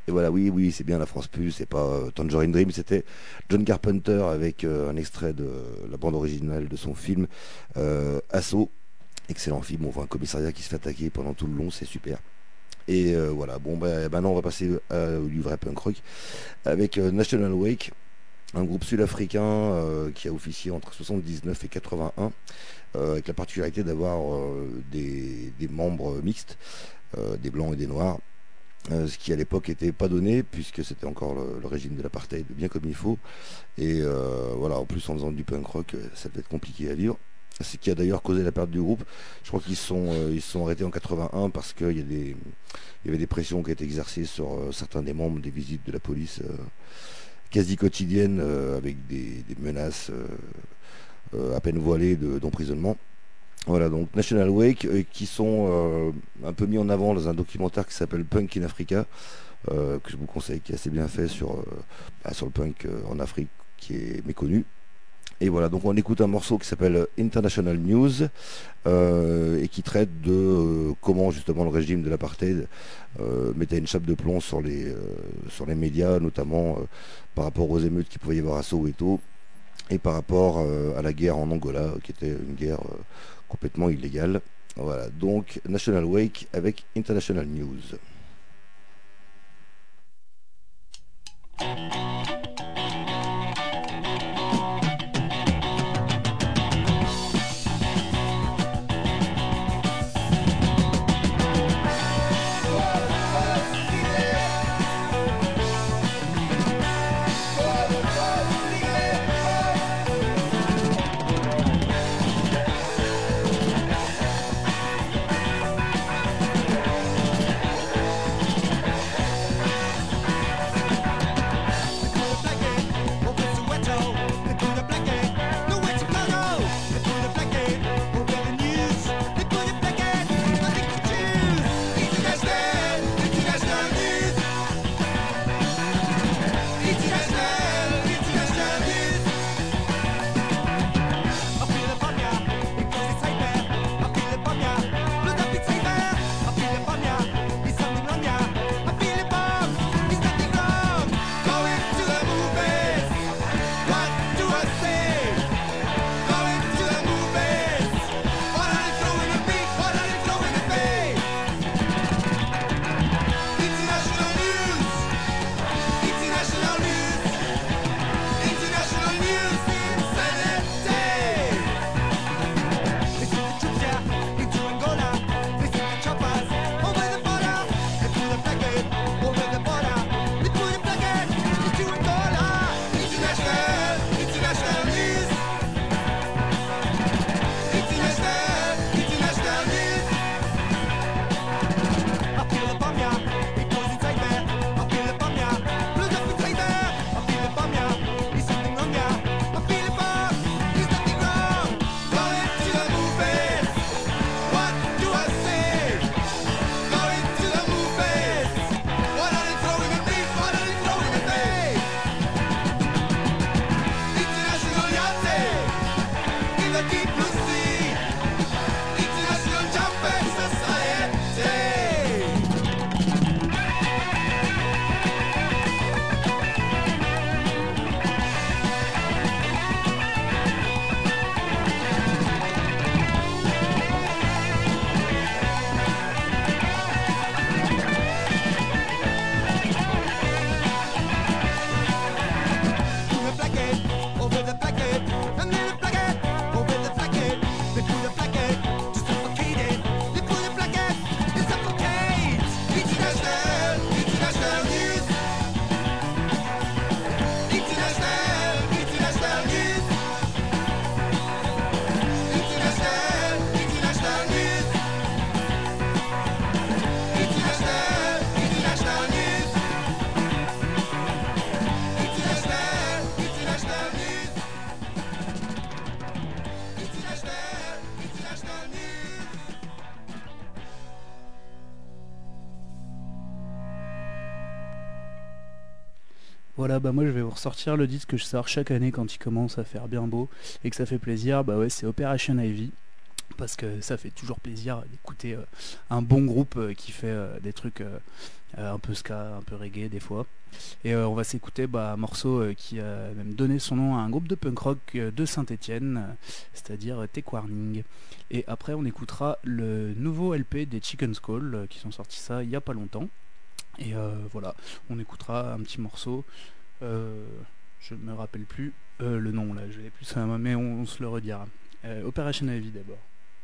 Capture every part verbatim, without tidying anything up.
Et voilà, oui, oui, c'est bien la France Plus, c'est pas euh, Tangerine Dream, c'était John Carpenter avec euh, un extrait de la bande originale de son film euh, Assaut. Excellent film, on voit un commissariat qui se fait attaquer pendant tout le long, c'est super. Et euh, voilà, bon, bah, maintenant on va passer à- au livret punk rock avec euh, National Wake, un groupe sud-africain euh, qui a officié entre soixante-dix-neuf et quatre-vingt-un, euh, avec la particularité d'avoir euh, des, des membres mixtes, euh, des blancs et des noirs. Euh, ce qui à l'époque n'était pas donné puisque c'était encore le, le régime de l'apartheid bien comme il faut. Et euh, voilà, en plus en faisant du punk rock, euh, ça devait être compliqué à vivre. Ce qui a d'ailleurs causé la perte du groupe. Je crois qu'ils sont, euh, ils se sont arrêtés en quatre-vingt-un parce qu'il y, a des- il y avait des pressions qui étaient exercées sur euh, certains des membres, des visites de la police euh, quasi quotidiennes euh, avec des, des menaces euh, euh, à peine voilées de- d'emprisonnement. Voilà, donc National Wake, euh, qui sont euh, un peu mis en avant dans un documentaire qui s'appelle Punk in Africa, euh, que je vous conseille, qui est assez bien fait sur, euh, bah, sur le punk euh, en Afrique, qui est méconnu. Et voilà, donc on écoute un morceau qui s'appelle International News, euh, et qui traite de euh, comment justement le régime de l'apartheid euh, mettait une chape de plomb sur les, euh, sur les médias, notamment euh, par rapport aux émeutes qu'il pouvait y avoir à Soweto, et par rapport euh, à la guerre en Angola, qui était une guerre euh, complètement illégale. Voilà, donc National Wake avec International News. Voilà, bah moi je vais vous ressortir le disque que je sors chaque année quand il commence à faire bien beau et que ça fait plaisir. Bah ouais, c'est Operation Ivy. Parce que ça fait toujours plaisir d'écouter euh, un bon groupe euh, qui fait euh, des trucs euh, euh, un peu ska, un peu reggae des fois. Et euh, on va s'écouter bah, un morceau euh, qui a même donné son nom à un groupe de punk rock euh, de Saint-Étienne, euh, c'est-à-dire euh, Take Warning. Et après on écoutera le nouveau L P des Chicken Skull euh, qui sont sortis ça il y a pas longtemps. Et euh, voilà, on écoutera un petit morceau. Euh, je me rappelle plus euh, le nom là, je l'ai plus, mais on, on se le redira. Euh, Operation Heavy d'abord.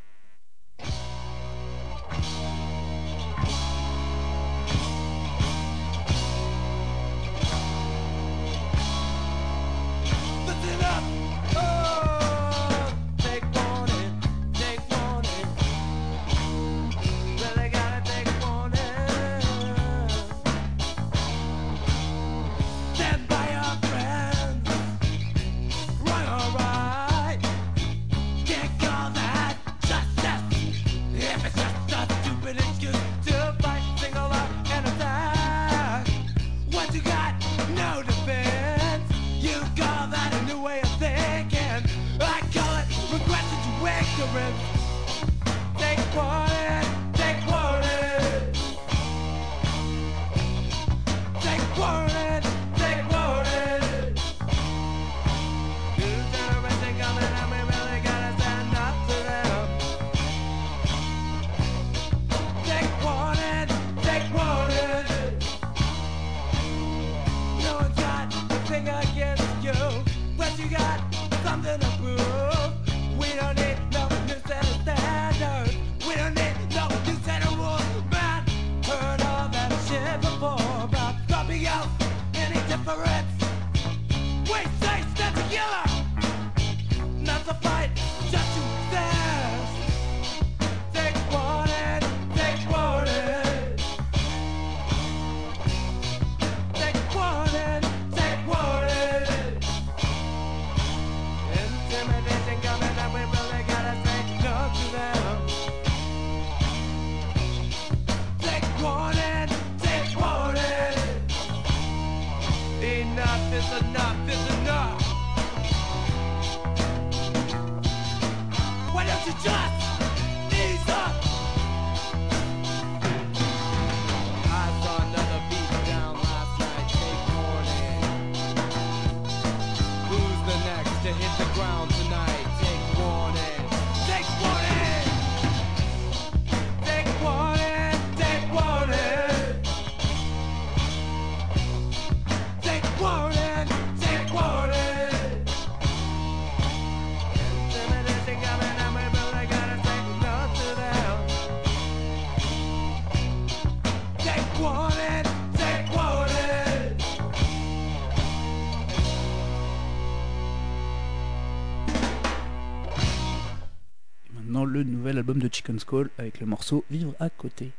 Le nouvel album de Chicken Skull avec le morceau Vivre à côté.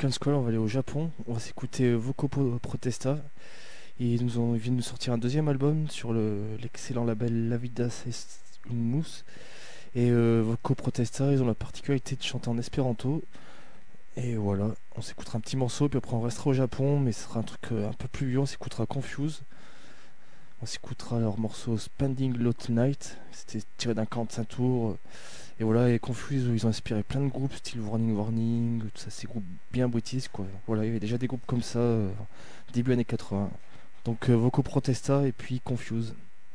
Japan Squall, on va aller au Japon. On va s'écouter Voco Protesta. Et ils, nous ont, ils viennent de sortir un deuxième album sur le, l'excellent label La Vida C'est une Mousse. Et euh, Voco Protesta, ils ont la particularité de chanter en espéranto. Et voilà, on s'écoutera un petit morceau, puis après on restera au Japon, mais ce sera un truc euh, un peu plus vieux, on s'écoutera Confuse. On s'écoutera leur morceau Spending Lot Night, c'était tiré d'un quarante-cinq tours. Et voilà, et Confuse, ils ont inspiré plein de groupes, style Warning Warning, tout ça, ces groupes bien british, quoi. Voilà, il y avait déjà des groupes comme ça, euh, début années quatre-vingts. Donc euh, Voco Protesta et puis Confuse.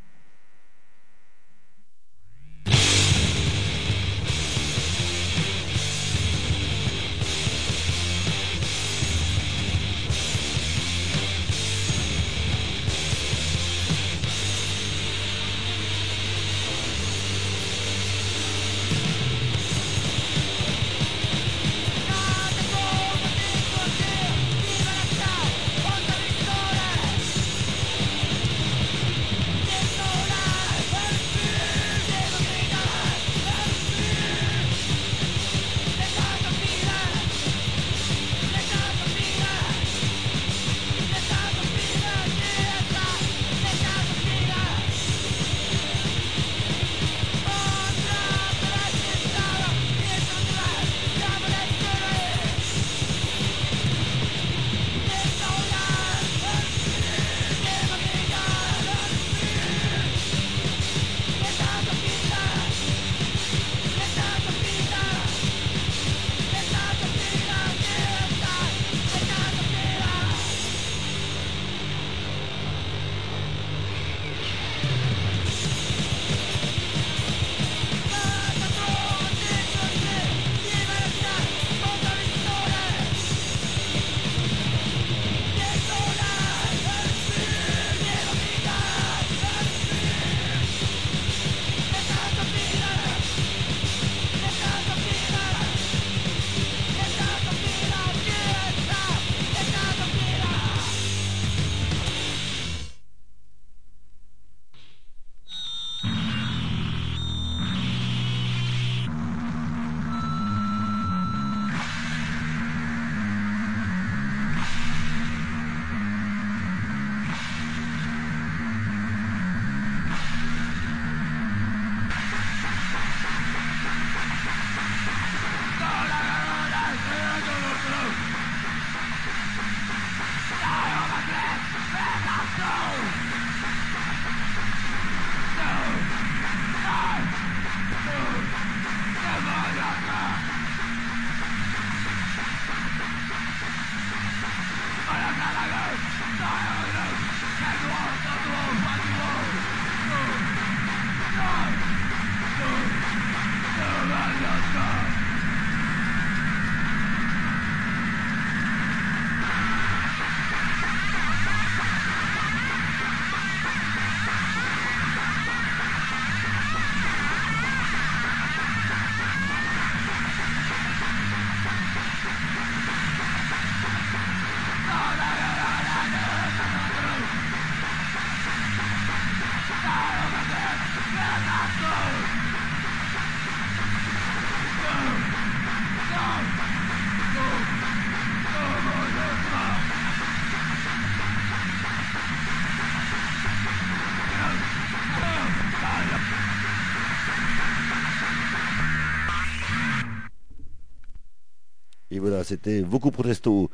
Et voilà, c'était Voco Protesto.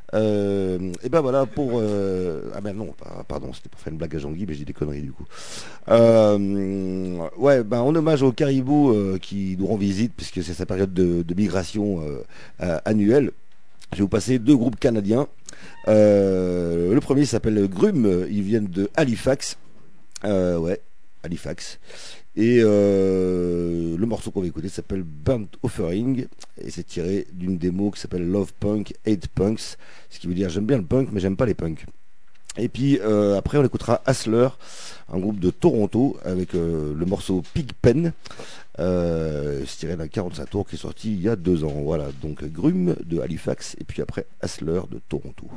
Euh, et ben voilà pour. Euh, ah ben non, pardon, c'était pour faire une blague à Jean-Guy, mais j'ai dit des conneries du coup. Euh, ouais, ben en hommage au caribou euh, qui nous rend visite, puisque c'est sa période de, de migration euh, annuelle. Je vais vous passer deux groupes canadiens. Euh, le premier s'appelle Grum, ils viennent de Halifax. Euh, ouais, Halifax. Et euh, le morceau qu'on va écouter s'appelle Burnt Offering et c'est tiré d'une démo qui s'appelle Love Punk, Hate Punks, ce qui veut dire j'aime bien le punk mais j'aime pas les punks. Et puis euh, après on écoutera Hassler, un groupe de Toronto avec euh, le morceau Pigpen, euh, c'est tiré d'un quarante-cinq tours qui est sorti il y a deux ans. Voilà, donc Grum de Halifax et puis après Hassler de Toronto.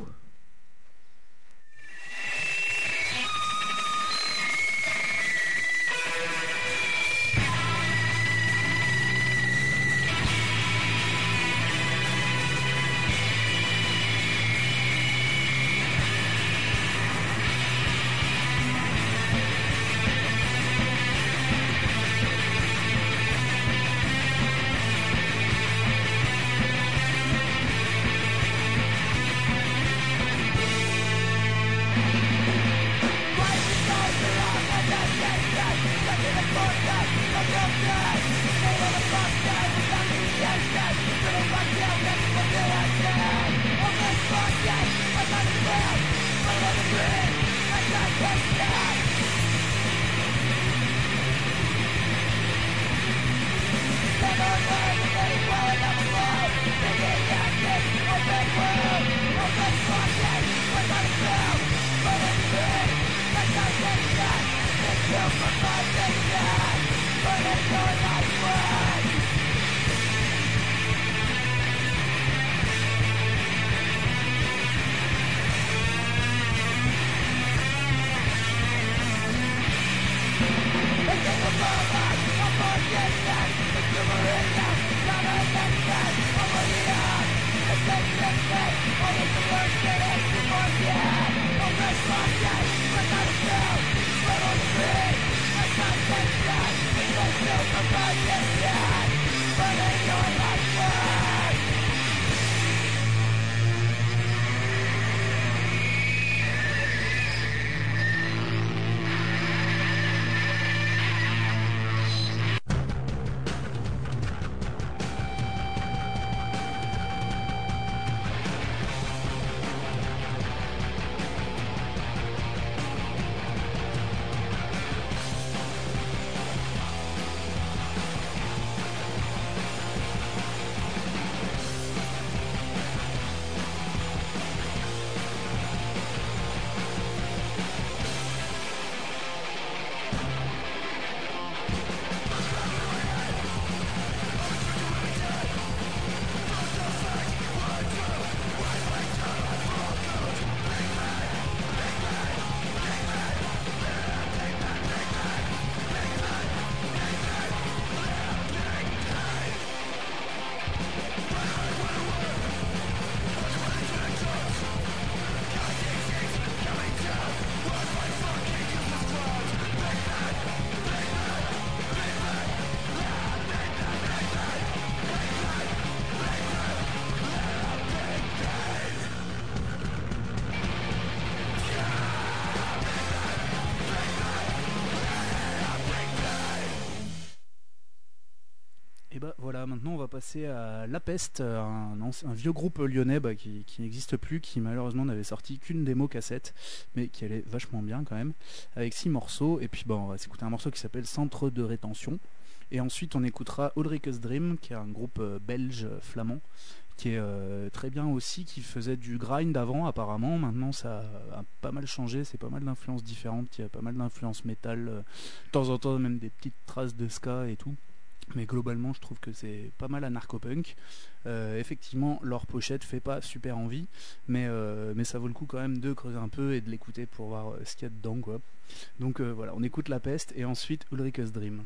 bah voilà, maintenant on va passer à La Peste, un, un vieux groupe lyonnais bah, qui, qui n'existe plus, qui malheureusement n'avait sorti qu'une démo cassette, mais qui allait vachement bien quand même, avec six morceaux. Et puis bon, on va s'écouter un morceau qui s'appelle Centre de rétention. Et ensuite on écoutera Ulrike's Dream, qui est un groupe euh, belge euh, flamand, qui est euh, très bien aussi, qui faisait du grind avant apparemment. Maintenant ça a pas mal changé, c'est pas mal d'influences différentes, il y a pas mal d'influences métal, euh, de temps en temps même des petites traces de ska et tout. Mais globalement je trouve que c'est pas mal anarcho-punk. Euh, effectivement leur pochette fait pas super envie, mais, euh, mais ça vaut le coup quand même de creuser un peu et de l'écouter pour voir euh, ce qu'il y a dedans quoi. Donc euh, voilà, on écoute La Peste et ensuite Ulrike's Dream.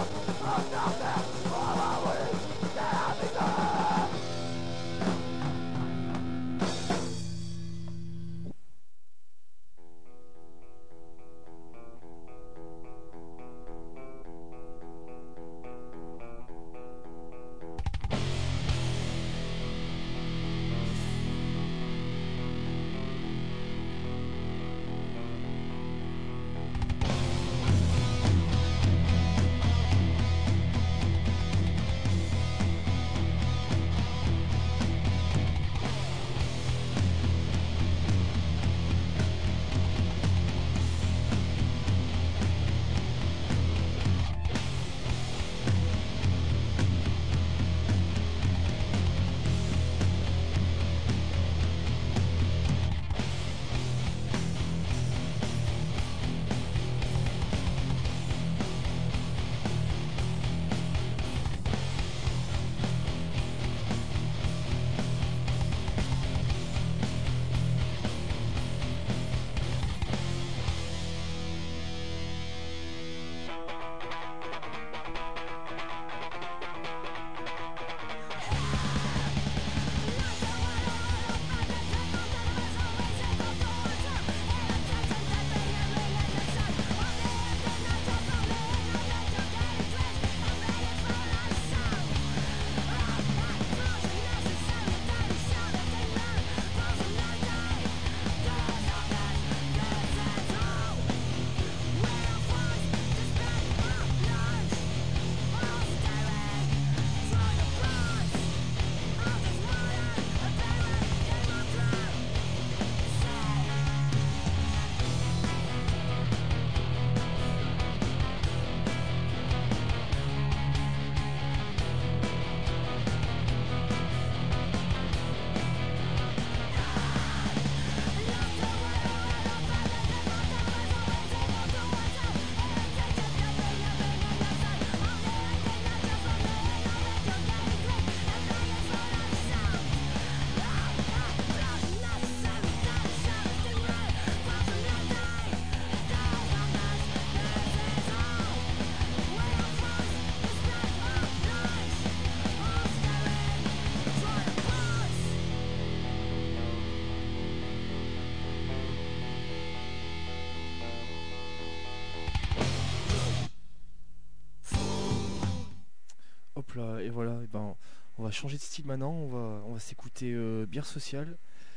Hop là, et voilà, et ben, on va changer de style maintenant, on va, on va s'écouter euh, Bière Sociale.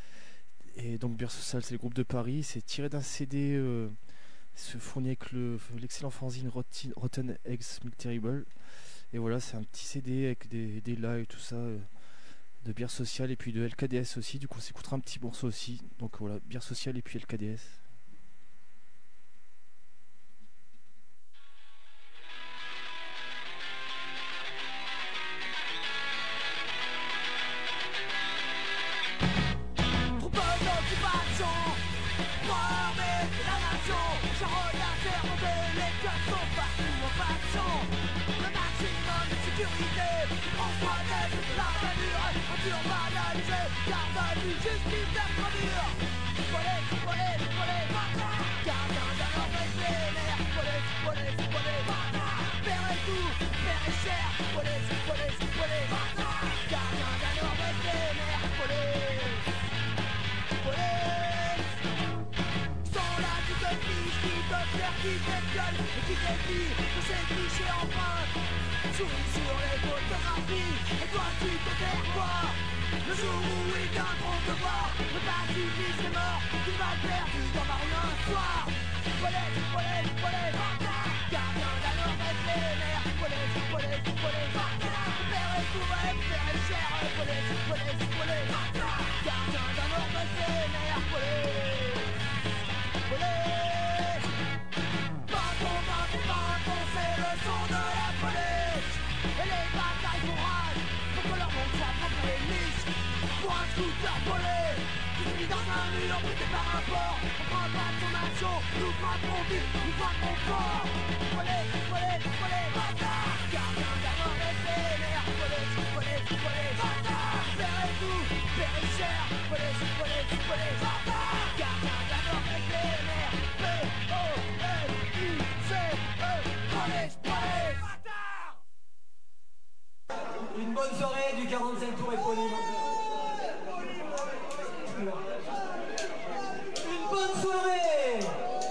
Et donc Bière Sociale, c'est le groupe de Paris, c'est tiré d'un C D euh, se fournit avec le, l'excellent fanzine Rotten, Rotten Eggs Milk Terrible. Et voilà, c'est un petit C D avec des, des lives et tout ça, euh, de Bière Sociale et puis de L K D S aussi, du coup on s'écoutera un petit morceau aussi. Donc voilà, Bière Sociale et puis L K D S. quarante-cinq tours éponymes. Une bonne soirée.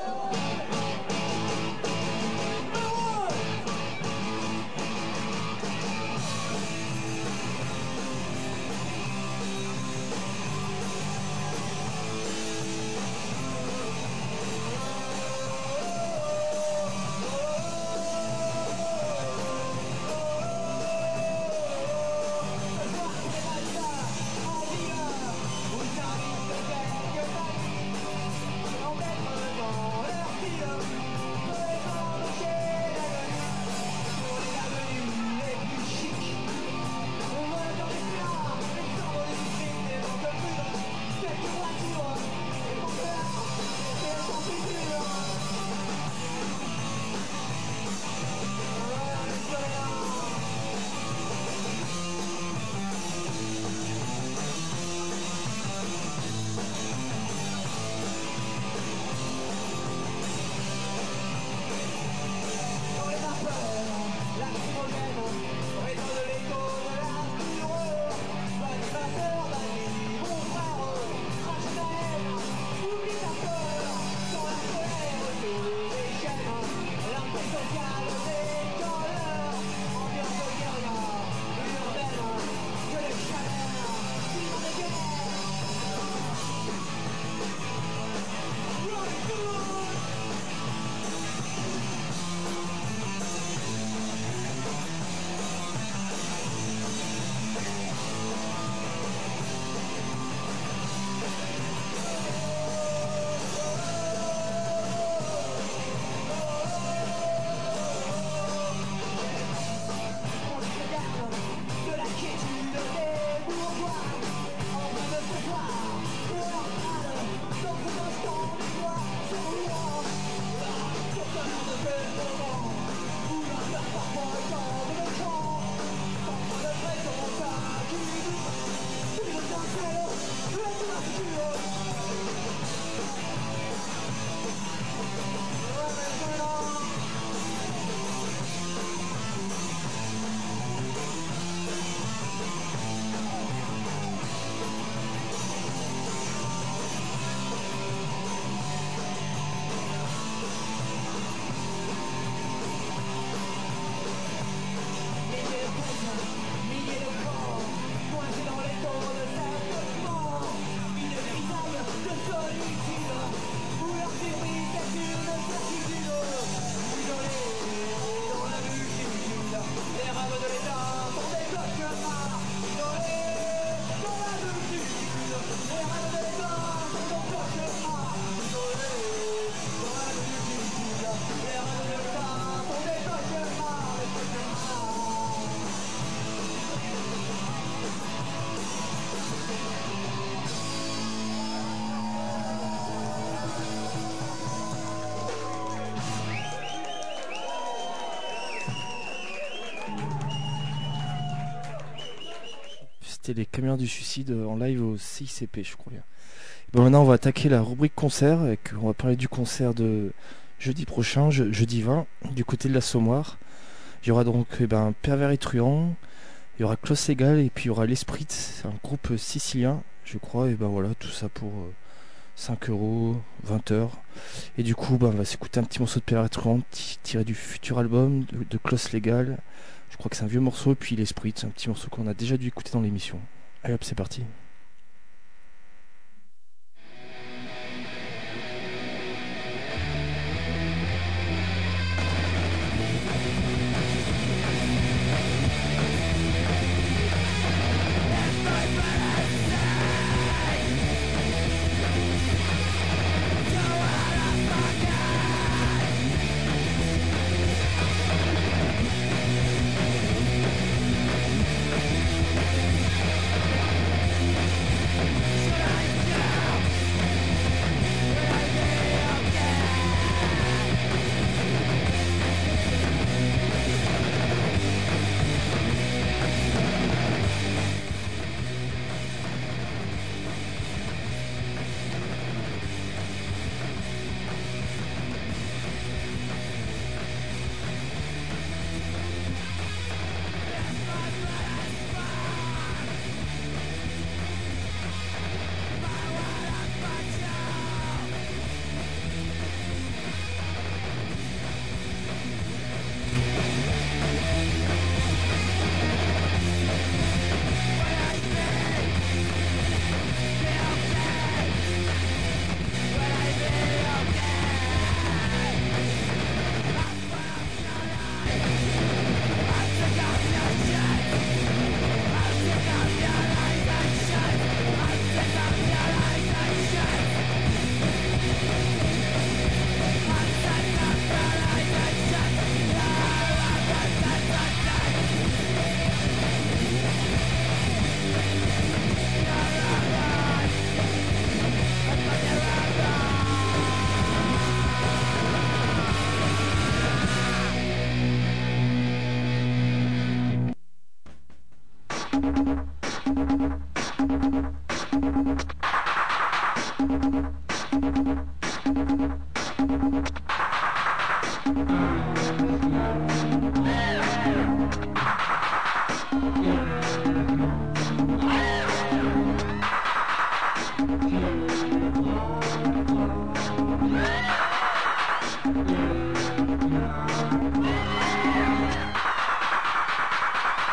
C'était les Camions du Suicide en live au C I C P, je crois bien. Bon, maintenant, on va attaquer la rubrique concert et on va parler du concert de jeudi prochain, je, jeudi vingt, du côté de l'Assommoir. Il y aura donc eh ben, Pervers et Truand, il y aura Klaus Legal et puis il y aura l'Esprit, c'est un groupe sicilien, je crois. Et ben voilà, tout ça pour euh, cinq euros, vingt heures. Et du coup, ben, on va s'écouter un petit morceau de Pervers et Truand tiré du futur album de, de Klaus Legal. Je crois que c'est un vieux morceau, et puis l'Esprit, c'est un petit morceau qu'on a déjà dû écouter dans l'émission. Allez hop, c'est parti. We'll be right back.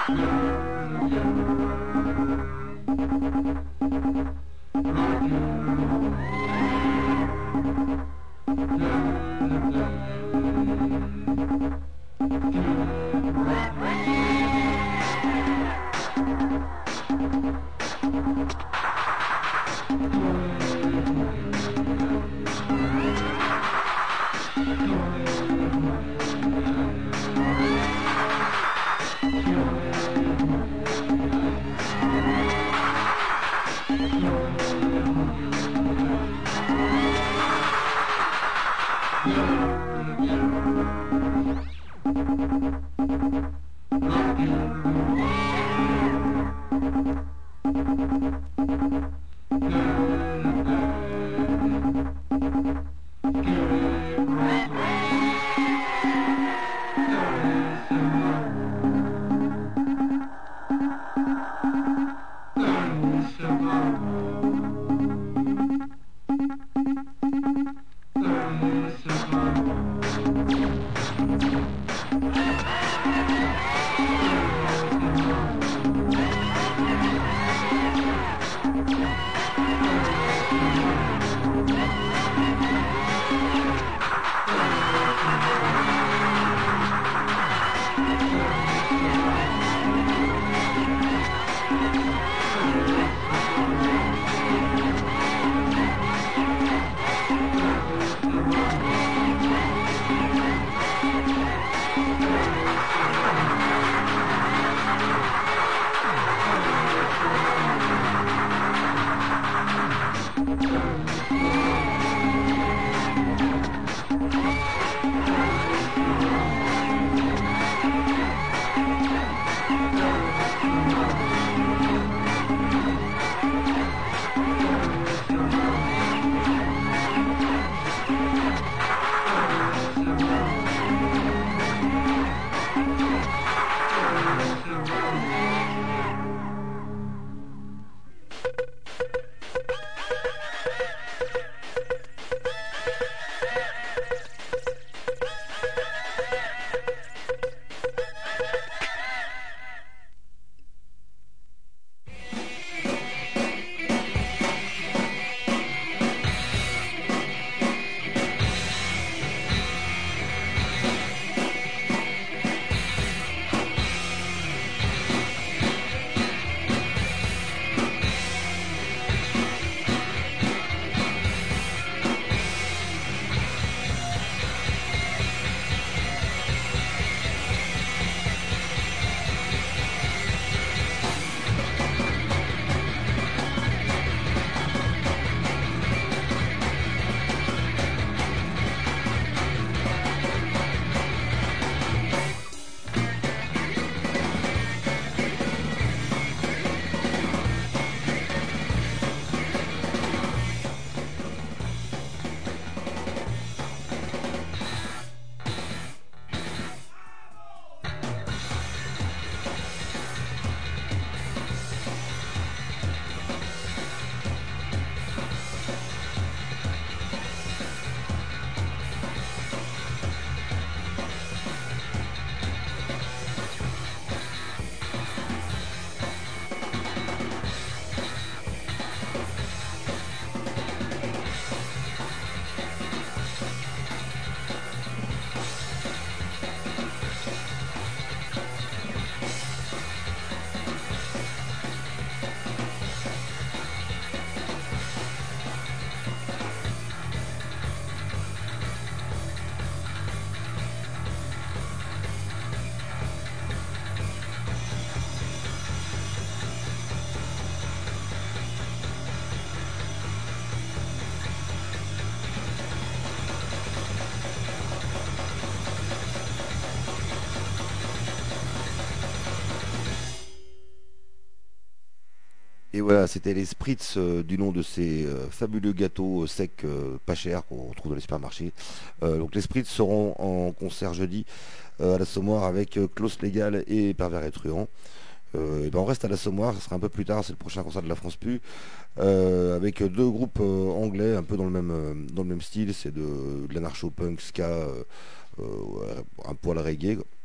Et voilà, c'était les Spritz euh, du nom de ces euh, fabuleux gâteaux euh, secs euh, pas chers qu'on retrouve dans les supermarchés. Euh, donc les Spritz seront en concert jeudi euh, à l'Assommoir avec euh, Klaus Légal et Pervers et Truand. Euh, et ben on reste à l'Assommoir, ce sera un peu plus tard, c'est le prochain concert de la France Pu, euh, avec deux groupes euh, anglais un peu dans le même, euh, dans le même style, c'est de, de l'anarcho-punk, ska, euh, euh, un poil reggae.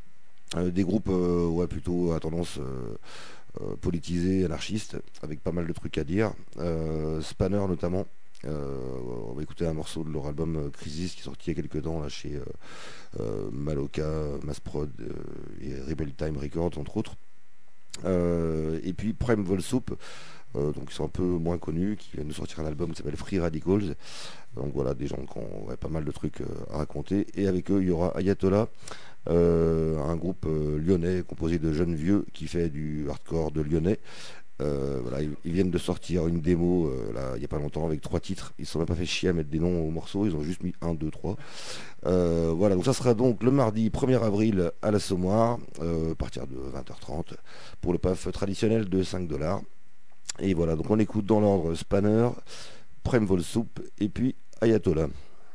Euh, des groupes euh, ouais, plutôt à tendance euh, euh, politisée, anarchiste, avec pas mal de trucs à dire. Euh, Spanner notamment. Euh, on va écouter un morceau de leur album euh, Crisis qui est sorti il y a quelques temps là, chez euh, euh, Maloka, Massprod euh, et Rebel Time Records entre autres. Euh, et puis Prime Volsoup, euh, donc ils sont un peu moins connus, qui viennent de sortir un album qui s'appelle Free Radicals. Donc voilà, des gens qui ont ouais, pas mal de trucs euh, à raconter. Et avec eux, il y aura Ayatollah, euh, un groupe euh, lyonnais composé de jeunes vieux qui fait du hardcore de lyonnais. Euh, voilà, ils, ils viennent de sortir une démo euh, là, il n'y a pas longtemps avec trois titres. Ils ne se sont même pas fait chier à mettre des noms aux morceaux, ils ont juste mis un, deux, trois. Euh, voilà, donc ça sera donc le mardi premier avril à l'Assommoir, euh, à partir de vingt heures trente, pour le P A F traditionnel de cinq dollars. Et voilà, donc on écoute dans l'ordre Spanner, Prem Volsoup et puis Ayatollah.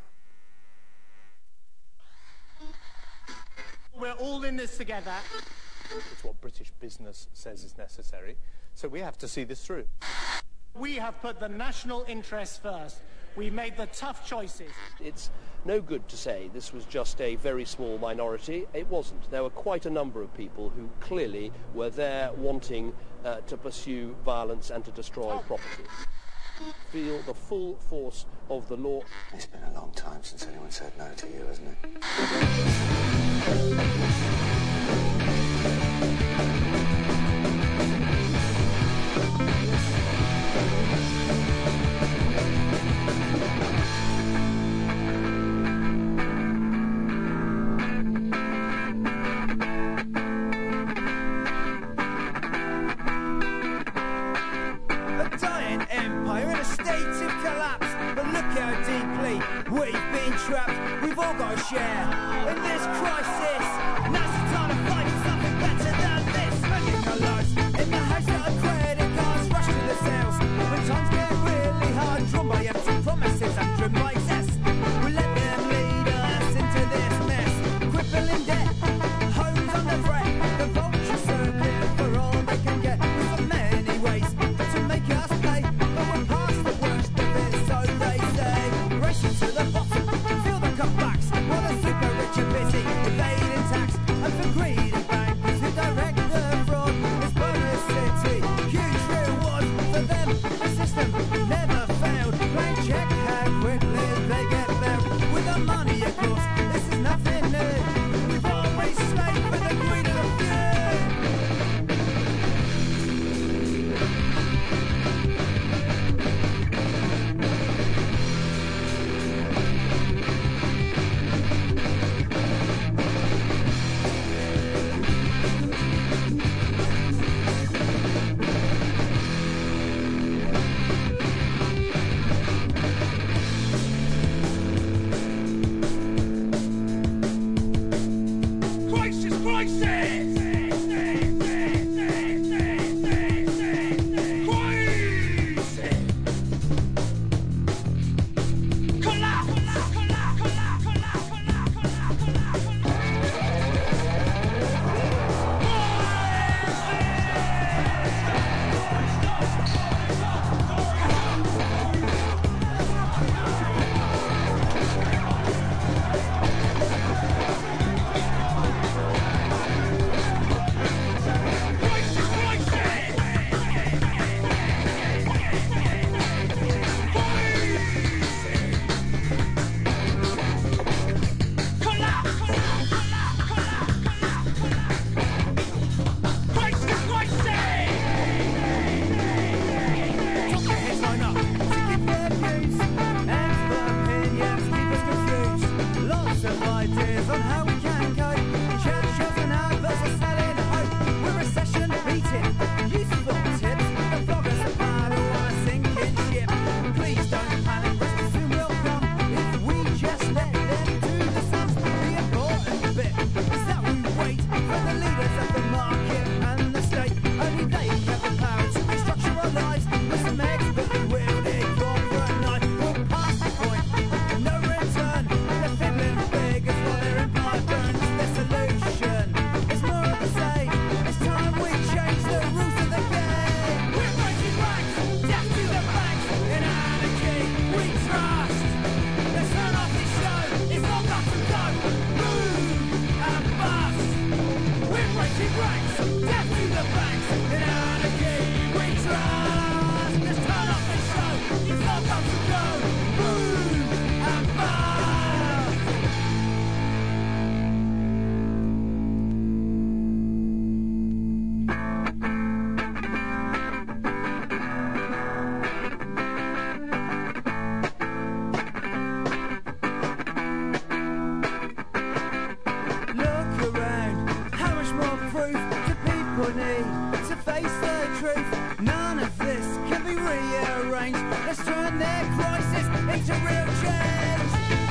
We're all in this together. It's what British business says is necessary, so we have to see this through. We have put the national interest first. We made the tough choices. It's no good to say this was just a very small minority. It wasn't. There were quite a number of people who clearly were there wanting uh, to pursue violence and to destroy property. Feel the full force of the law. It's been a long time since anyone said no to you, hasn't it? We've been trapped, we've all got a share in this crisis. Now's the time to fight for something better than this. Spending our lives in the house that our credit cards rush to the sales. When times get really hard, drawn by empty promises and driven by excess, we let them lead us into this mess. Crippling debt, homes under threat, the vultures circling for all they can get. We've got many ways to make us pay, but we're past the worst of it, so they say. Racing to the bottom, feel the cutbacks, while the super rich are busy or need to face the truth. None of this can be rearranged. Let's turn their crisis into real change.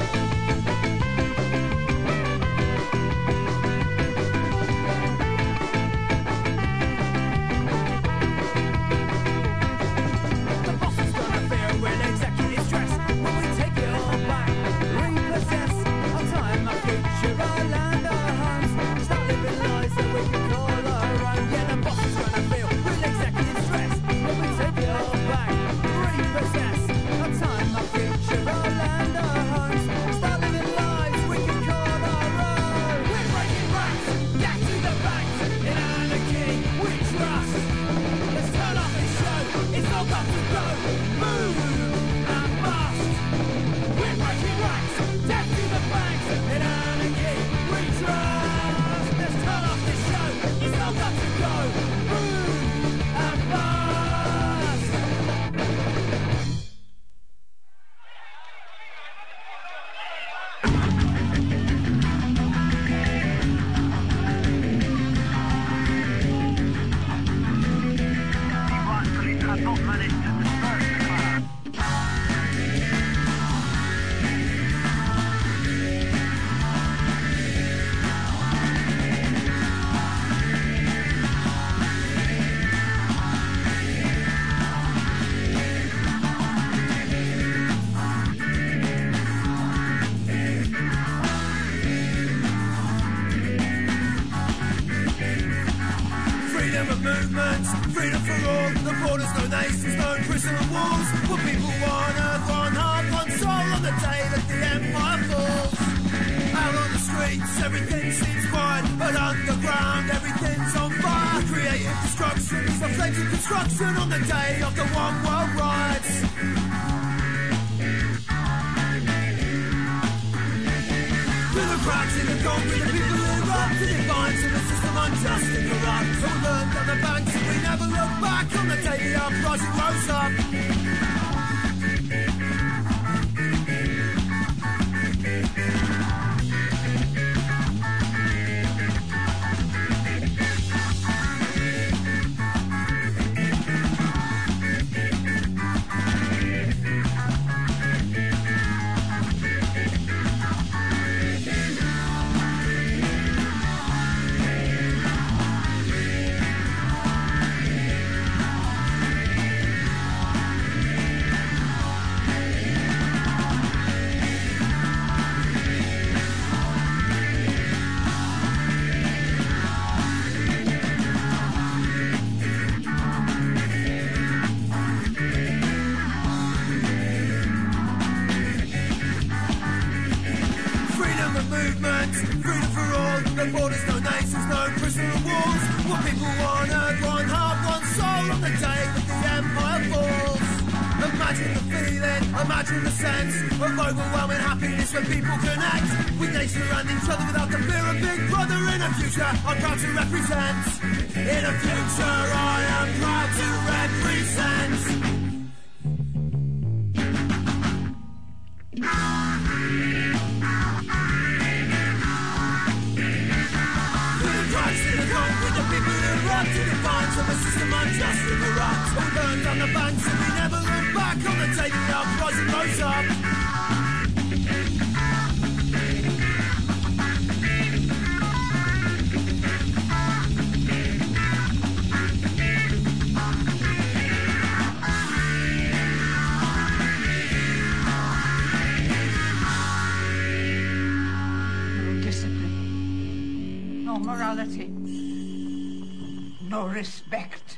The boss is gonna feel real executive stress when we take it all back, repossess our time, our future, our land, our homes, start living lives that we can call our own. Yeah, the boss is gonna feel real executive stress when we take it all back, repossess our time, our future, our land, our homes, start living lives we can call our own. We're breaking ranks, get to the banks, in anarchy we trust. Let's turn off this show, it's all got to go, move and bust. We're breaking ranks, death to the banks, in anarchy we trust. Let's turn off this show, it's all got to go, move and bust. Freedom of movement, freedom for all. The borders, no nations, no prison walls. What people want, earth, one heart, one soul. On the day that the empire falls, out on the streets, everything seems quiet, but underground, everything's on fire. Creative destruction is a flames of construction on the day of the one world riots. Through the cracks in the concrete, the people erupt to define to the system unjust and corrupt. So we learned on the banks and we never look back on the day the uprising rose up. Freedom of movement, freedom for all. No borders, no nations, no prison walls. What people want, earth, one heart, one soul. On the day that the empire falls, imagine the feeling, imagine the sense of overwhelming happiness when people connect with nature and each other without the fear of Big Brother. In a future I'm proud to represent. In a future I am proud to represent. With the people who run to the fines of a system unjust and corrupt. We burned on the banks and we never look back on the day the uprising rose up. No discipline, no morality, no respect.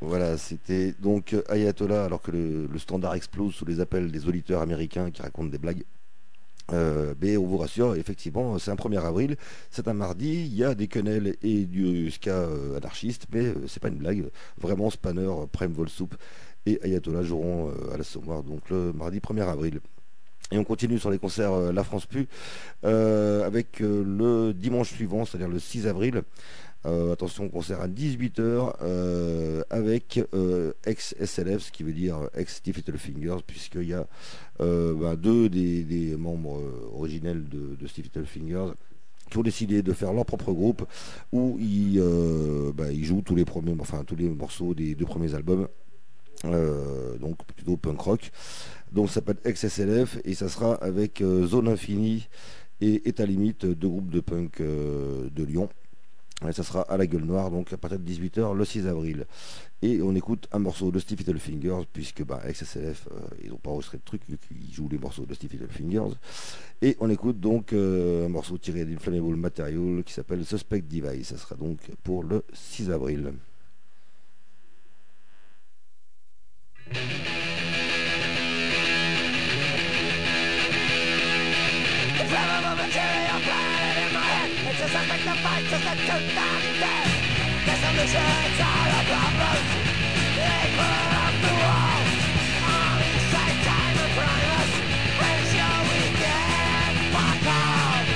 Voilà, c'était donc euh, Ayatollah, alors que le, le standard explose sous les appels des auditeurs américains qui racontent des blagues. Euh, mais on vous rassure, effectivement, c'est un premier avril, c'est un mardi, il y a des quenelles et du ska euh, anarchiste, mais euh, c'est pas une blague. Vraiment, Spanner, Prem Volsoup et Ayatollah joueront euh, à l'Assommoir, donc le mardi premier avril. Et on continue sur les concerts euh, La France Pu euh, avec euh, le dimanche suivant, c'est-à-dire le six avril. Euh, attention, concert à dix-huit heures euh, avec euh, ex-S L F, ce qui veut dire ex-Stiff Little Fingers, puisqu'il y a euh, bah, deux des, des membres euh, originels de, de Stiff Little Fingers qui ont décidé de faire leur propre groupe où ils, euh, bah, ils jouent tous les premiers, enfin tous les morceaux des deux premiers albums. Euh, donc plutôt punk rock. Donc ça s'appelle ex-S L F et ça sera avec euh, Zone Infinie et État Limite, deux groupes de punk euh, de Lyon. Et ça sera à la Gueule Noire, donc à partir de dix-huit heures le six avril. Et on écoute un morceau de Stiff Little Fingers, puisque bah, ex-S L F, euh, ils n'ont pas enregistré de truc, ils jouent les morceaux de Stiff Little Fingers. Et on écoute donc euh, un morceau tiré d'Inflammable Material qui s'appelle Suspect Device. Ça sera donc pour le six avril. Just to make the fight just a tooth and death. The solution's all our problems. They put up the wall. All inside time and promise. When sure we get back home.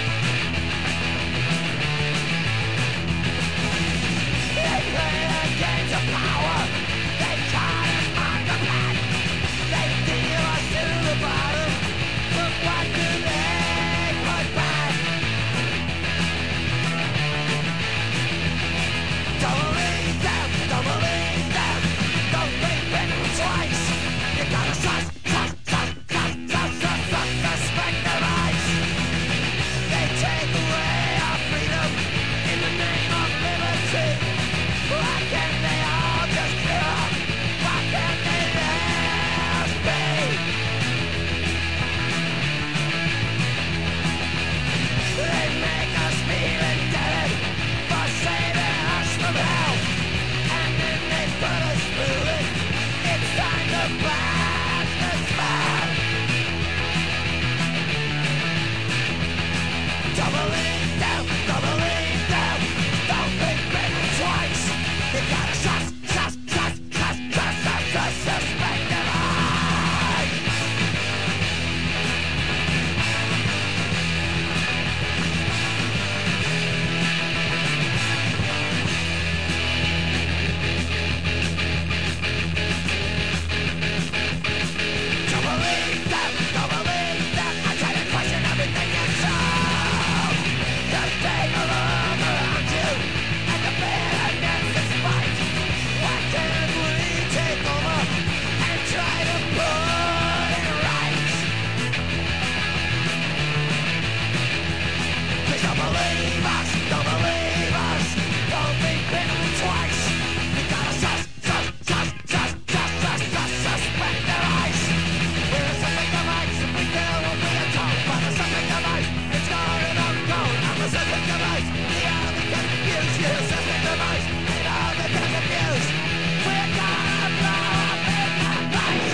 They play the games of power. They cut us on the back. They deal us to the bottom. But what do they put back? Don't believe them, don't believe them. Don't believe it twice. You gotta trust, trust, trust, trust, trust, trust, trust, suspect their eyes. They take away our freedom in the name of liberty. Why can't they all just clear up? Why can't they just be? They make us feel indebted for saving us from hell, and then they put us through it. It's time to blast the spell. Don't believe them, don't believe them. Don't think maybe twice. You gotta trust, trust, trust, trust, trust, trust, trust, suspect their eyes. Don't believe them, don't believe them. I try to question everything you saw. The thing along around you, and the bitterness and spite. Why can't we take over and try to put it right? Please don't believe us, don't believe us. Don't think it twice. You gotta trust, trust, trust, trust, trust, trust, trust, suspect their eyes. We're a suspect of ice, if we do what we are told. But a suspect of ice, it's gone and I'm cold. I'm a suspect of ice, the other can confuse you. Suspect of ice, the other can confuse. We're gonna blow up in the face.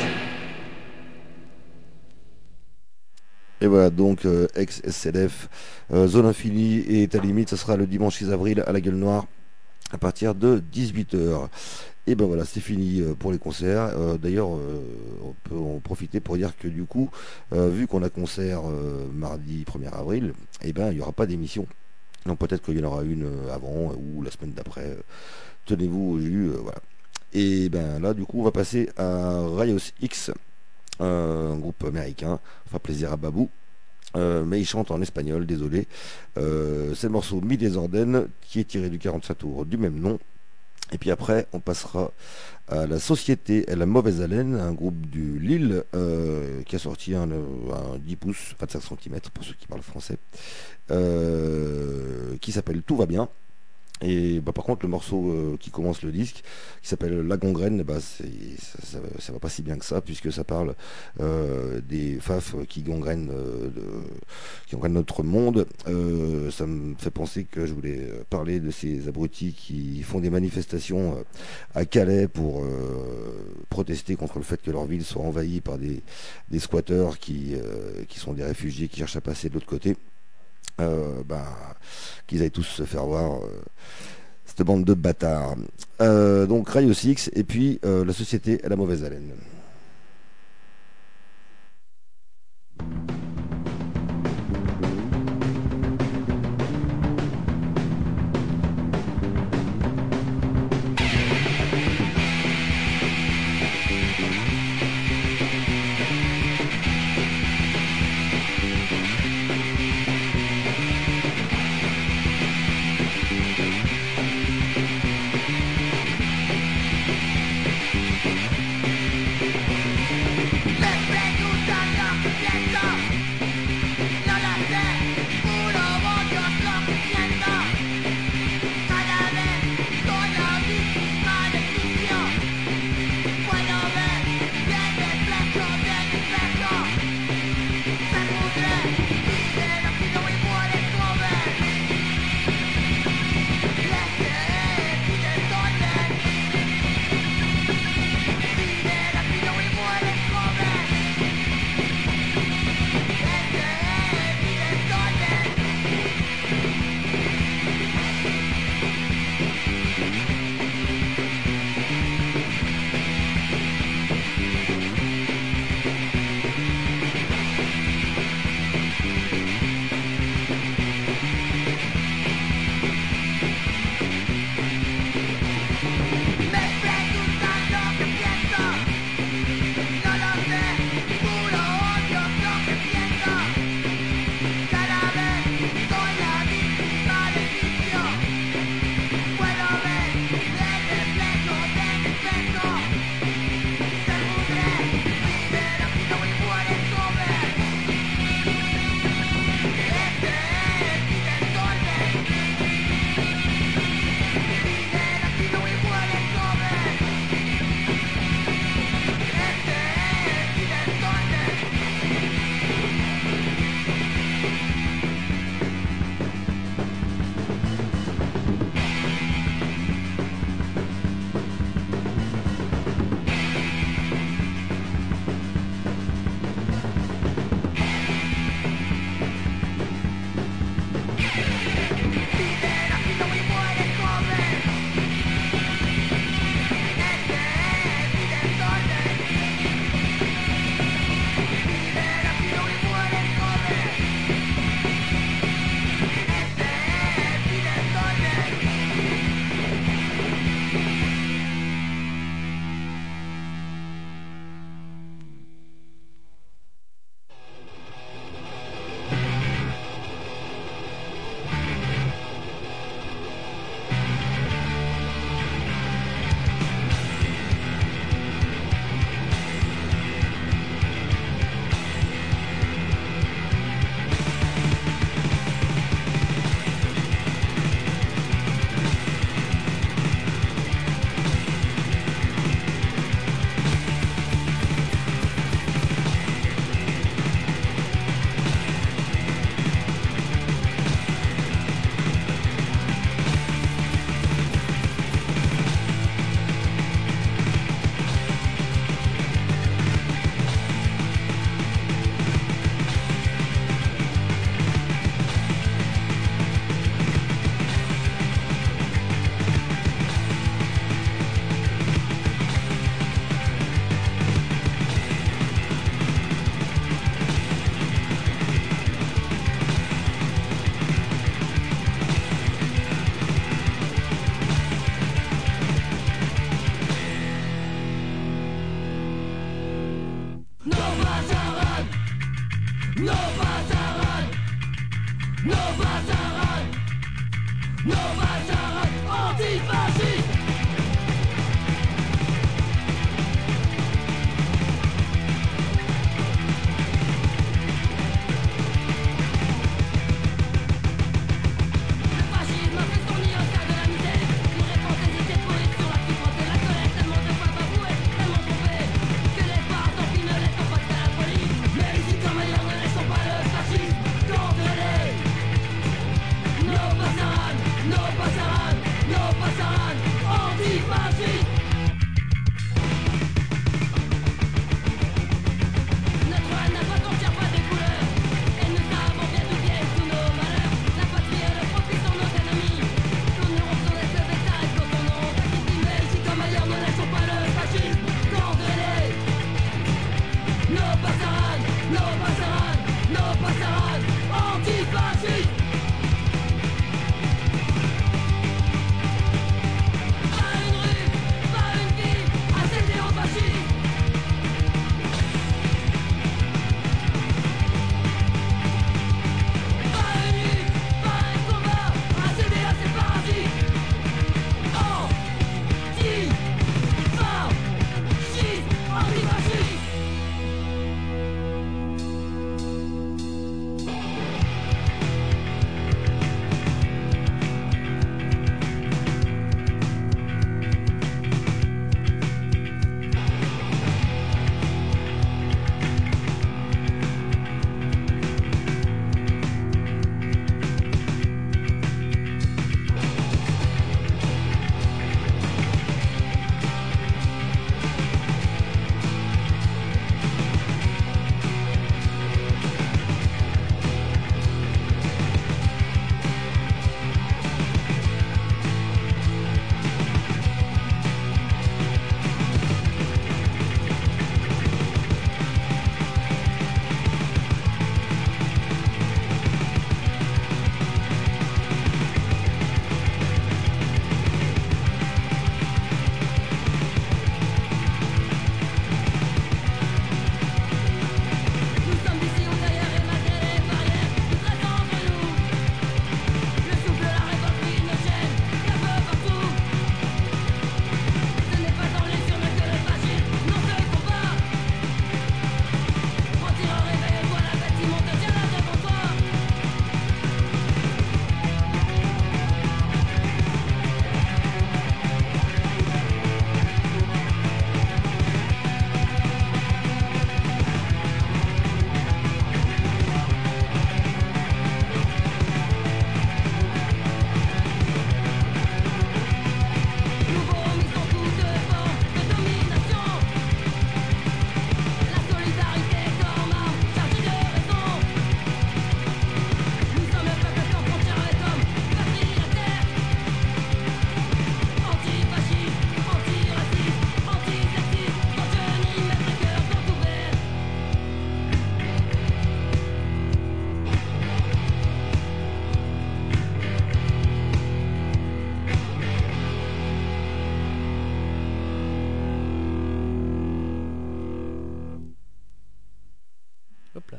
Et voilà, donc euh, ex-S L F, euh, Zone Infinie et État Limite, ça sera le dimanche six avril à la Gueule Noire à partir de dix-huit heures. Et ben voilà, c'est fini euh, pour les concerts. Euh, D'ailleurs, euh, on peut en profiter pour dire que du coup, euh, vu qu'on a concert euh, mardi premier avril, et ben il n'y aura pas d'émission. Donc peut-être qu'il y en aura une euh, avant ou la semaine d'après. Euh, Tenez-vous au jus, euh, voilà. Et ben là, du coup, on va passer à Riot X, euh, un groupe américain. Enfin, plaisir à Babou. Euh, mais il chante en espagnol, désolé. Euh, c'est le morceau Mi Desordens qui est tiré du quarante-cinq tours du même nom. Et puis après, on passera à la Société et la Mauvaise Haleine, un groupe du Lille euh, qui a sorti un, un dix pouces, vingt-cinq centimètres pour ceux qui parlent français, euh, qui s'appelle Tout va bien. Et bah, par contre, le morceau euh, qui commence le disque, qui s'appelle La Gangrène, bah, c'est, ça, ça, ça va pas si bien que ça, puisque ça parle euh, des faf qui gangrènent, euh, de, qui gangrènent notre monde. Euh, ça me fait penser que je voulais parler de ces abrutis qui font des manifestations à Calais pour euh, protester contre le fait que leur ville soit envahie par des, des squatteurs qui, euh, qui sont des réfugiés qui cherchent à passer de l'autre côté. Euh, bah, qu'ils aillent tous se faire voir, euh, cette bande de bâtards. Euh, donc Rayo Six et puis euh, la société à la mauvaise haleine. Thank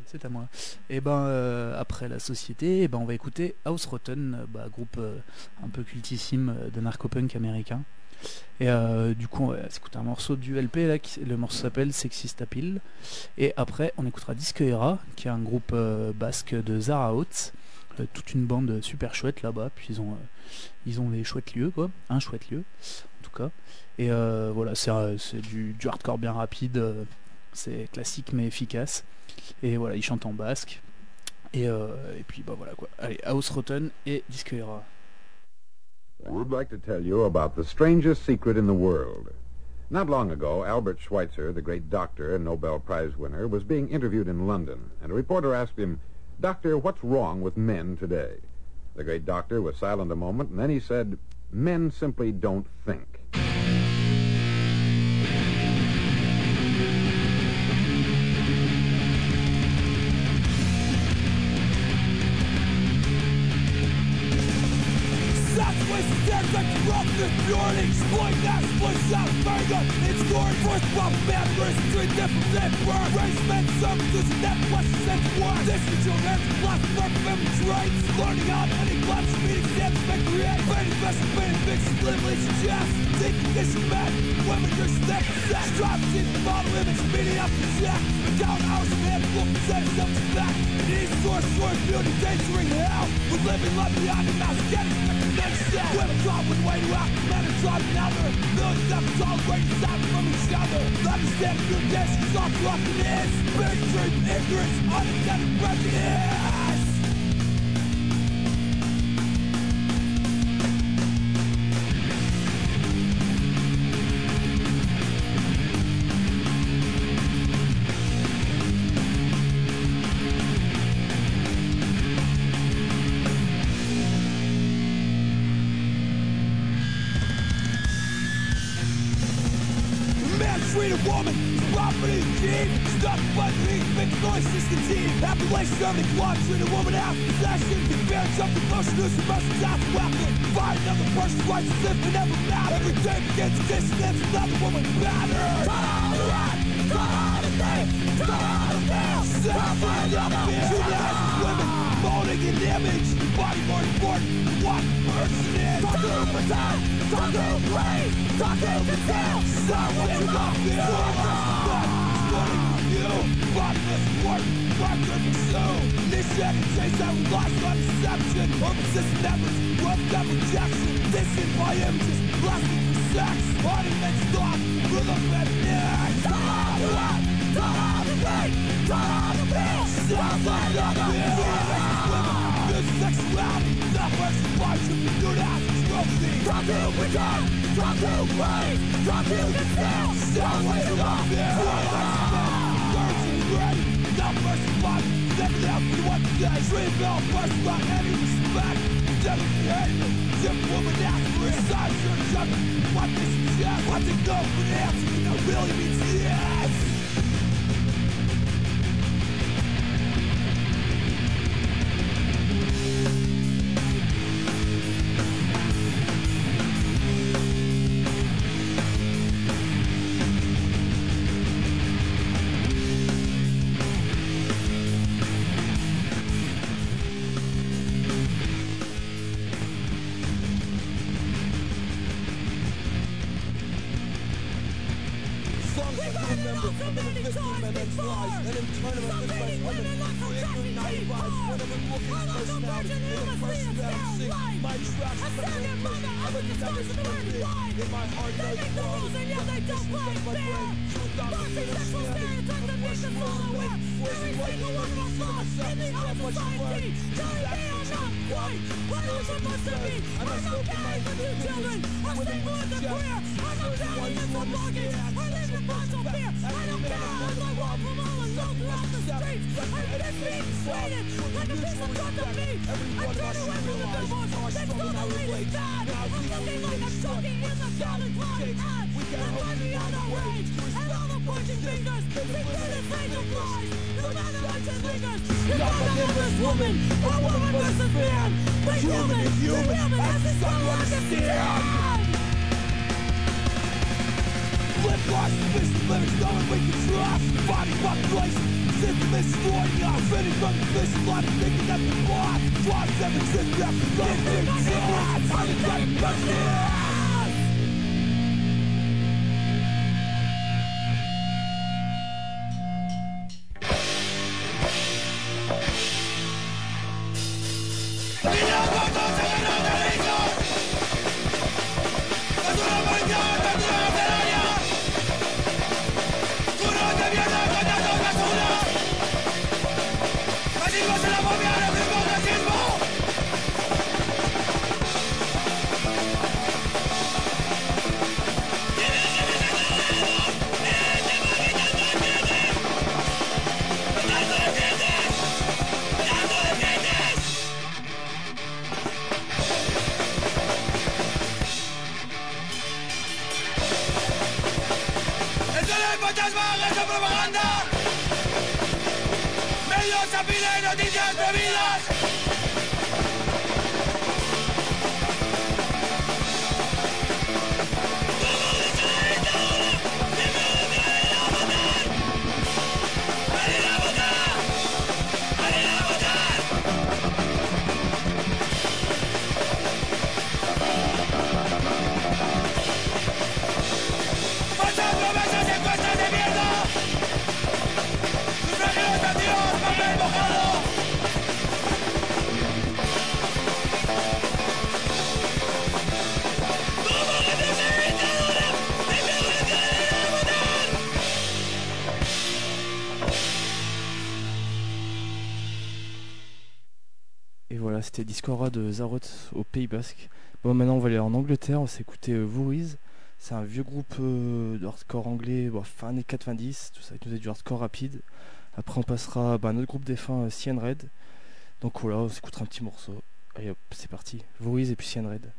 c'est à moi. Et ben euh, après la société, et ben on va écouter House Rotten, bah, groupe euh, un peu cultissime de narcopunk américain. Et euh, du coup on va écouter un morceau du L P là, qui, le morceau s'appelle Sexist Appeal. Et après on écoutera Disque Era, qui est un groupe euh, basque de Zarautz, euh, toute une bande super chouette là-bas. Puis ils ont euh, ils ont des chouettes lieux quoi, un chouette lieu en tout cas. Et euh, voilà, c'est, euh, c'est du, du hardcore bien rapide, euh, c'est classique mais efficace. Et voilà, ils chantent en basque. Et, euh, et puis bah voilà quoi. Allez, House Rotten et Disque Era. We'd like to tell you about the strangest secret in the world. Not long ago, Albert Schweitzer, the great doctor and Nobel Prize winner, was being interviewed in London, and a reporter asked him, "Doctor, what's wrong with men today?" The great doctor was silent a moment, and then he said, "Men simply don't think." This morning, exploit that split South America. It's gory, force pop, bad verse, drink that from that bar. Race men, services, and that questions and war. This is your hands, lost mark of every traits. Learning out any clubs, meeting steps, and create. Pain investment, pain fixed, literally suggest. Taking condition men, women, your step, sex. Drive, see the model image, meeting up the check. Down hours, man, look, set us up to back. An east source, source, beauty, dancing hell. We're living life behind the mask, getting the next step. Women drop with way to act. Men are driving another. Millions of tolerating sound from each other. Understand your dance is all fucking is. Very dream, ignorance, unintended prejudice. Treat a woman, property, cheap. Stuck by me, big noises, the team. Appellation of the club, treat a woman out. Possession, compare something motion, who's the most that's weapon. Find another person's rights as if it never mattered. Every day begins dissonance, another woman battered. Tolerant, tolerant, tolerant. Self-find up, humanizing women, molding an image. Body more important than what person is. Talk to pretend, talk to play, talk to conceal. Stop what you got me on. You, bottomless work, hard to pursue. This shit chase that relies on deception. Or persistent efforts, roughed up rejection. Distant by images, lasting for sex. Audience thought, rule of redneck. Tolerant, tolerant, tolerant. Self-find up, women, sexuality, not person body should be good as a trophy. Talk to pretend, talk to play, talk to conceal. Stop what you got me on. Great, not person body, never there for what today. Dream about person by any respect. Devil behavior, simple woman asks for a side shirt jumping. What this is yes, what to go for the answer, you know, really means yes. system is destroying us. Finished from the position, life is thinking that the boss drives every system. Don't think serious. I'm the type of person. Noticias prohibidas. Falsas promesas, encuestas de mierda. Sus reglas nativas, papel mojado. Et voilà, c'était Discora de Zaroth au Pays Basque. Bon, maintenant on va aller en Angleterre, on va s'écouter euh, Vuriz. C'est un vieux groupe euh, de hardcore anglais, bon, fin années quatre-vingt-dix, tout ça, qui nous faisait du hardcore rapide. Après on passera bah, un autre groupe défunt, euh, Cyan Red. Donc voilà, on s'écoutera un petit morceau. Allez hop, c'est parti. Vuriz et puis Cyan Red.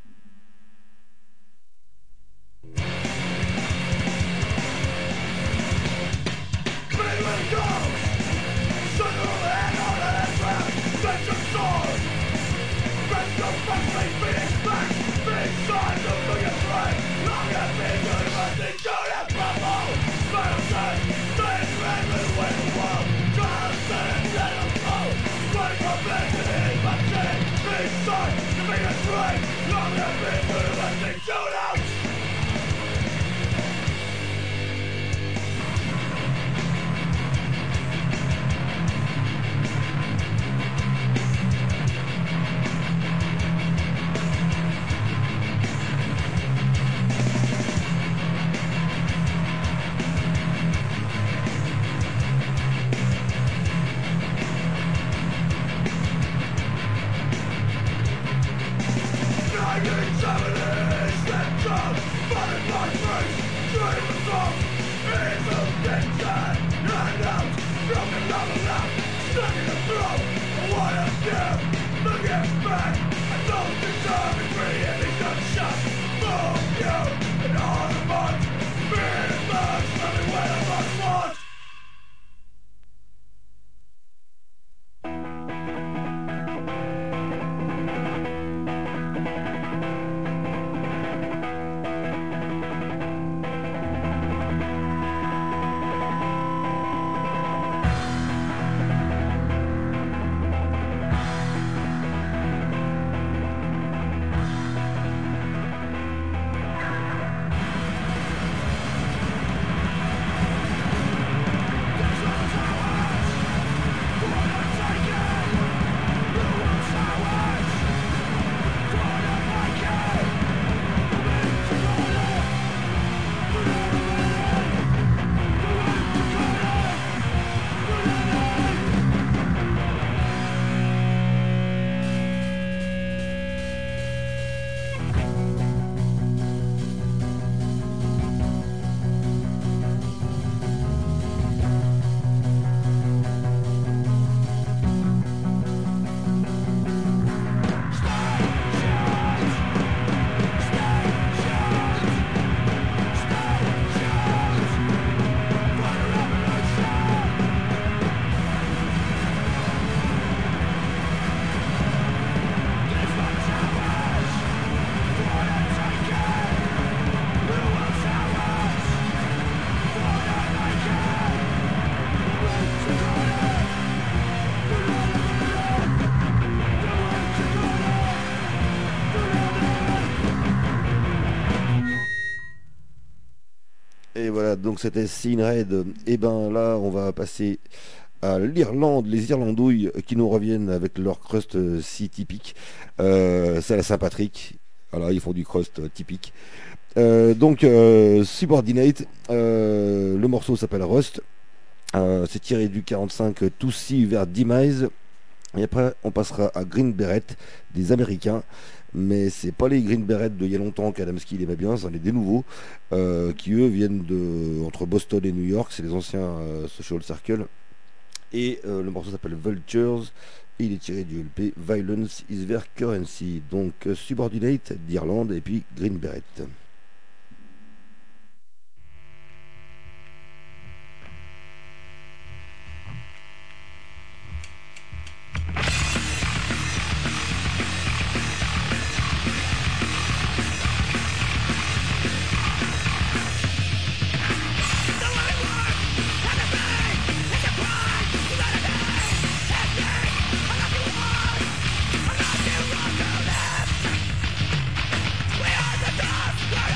Shoot out! Et voilà, donc c'était Seeing Red. Et ben là, on va passer à l'Irlande, les Irlandouilles qui nous reviennent avec leur crust si typique. Euh, c'est à la Saint-Patrick. Voilà, ils font du crust typique. Euh, donc, euh, Subordinate, euh, le morceau s'appelle Rust. Euh, c'est tiré du quarante-cinq To See vers Demise. Et après, on passera à Green Beret, des Américains. Mais c'est pas les Green Beret de il y a longtemps qu'Adamski aimait bien, c'en est des nouveaux euh, qui eux viennent de entre Boston et New York, c'est les anciens euh, Social Circle. Et euh, le morceau s'appelle Vultures et il est tiré du L P Violence is Their Currency. Donc euh, Subordinate d'Irlande et puis Green Beret. We are the dust.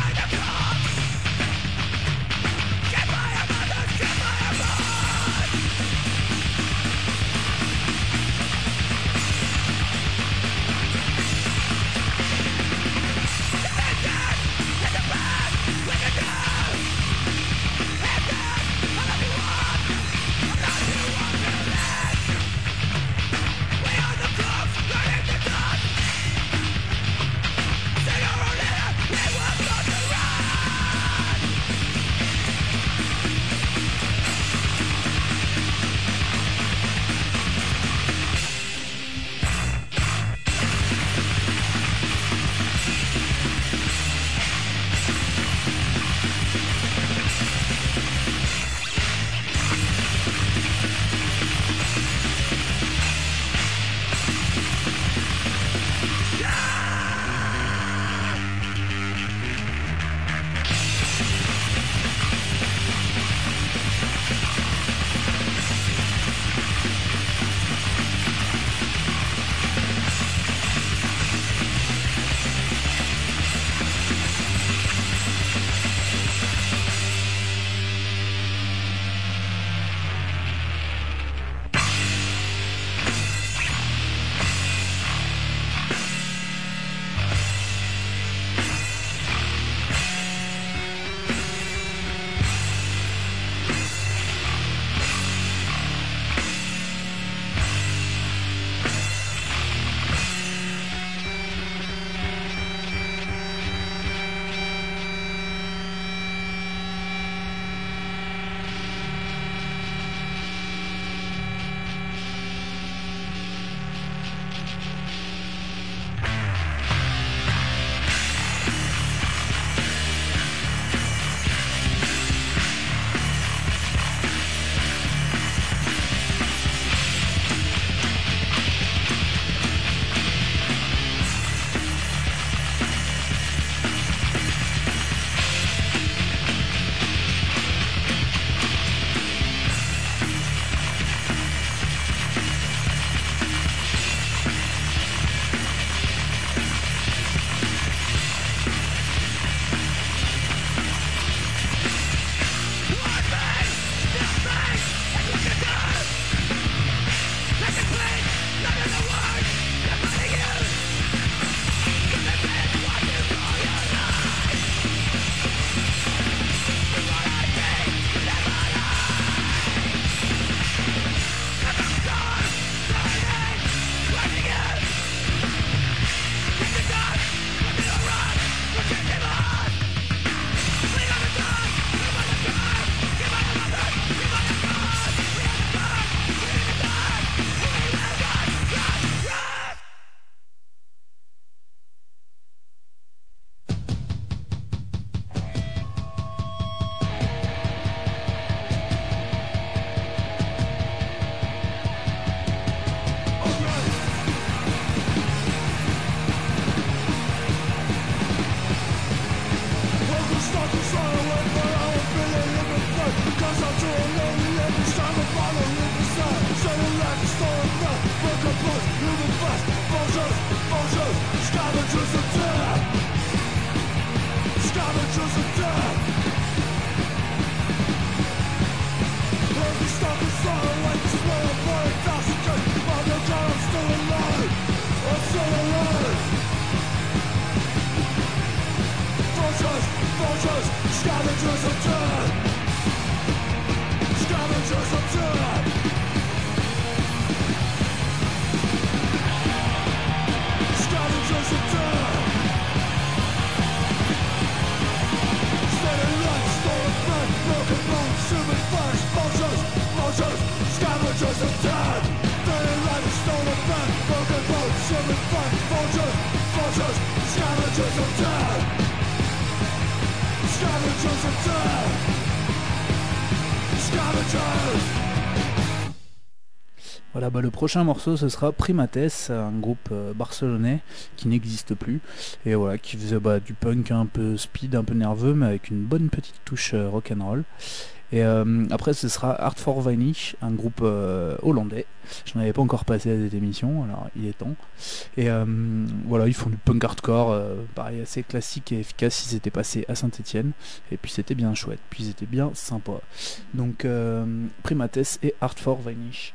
Voilà, bah, le prochain morceau ce sera Primates, un groupe euh, barcelonais qui n'existe plus et voilà, qui faisait bah, du punk un peu speed, un peu nerveux mais avec une bonne petite touche euh, rock'n'roll. Et euh, après ce sera Art for Vanish, un groupe euh, hollandais. Je n'en avais pas encore passé à cette émission, alors il est temps. Et euh, voilà, ils font du punk hardcore, euh, pareil assez classique et efficace. Ils étaient passés à Saint-Étienne et puis c'était bien chouette, puis ils étaient bien sympas. Donc euh, Primates et Art for Vanish.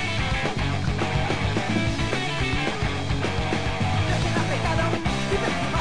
Pecado,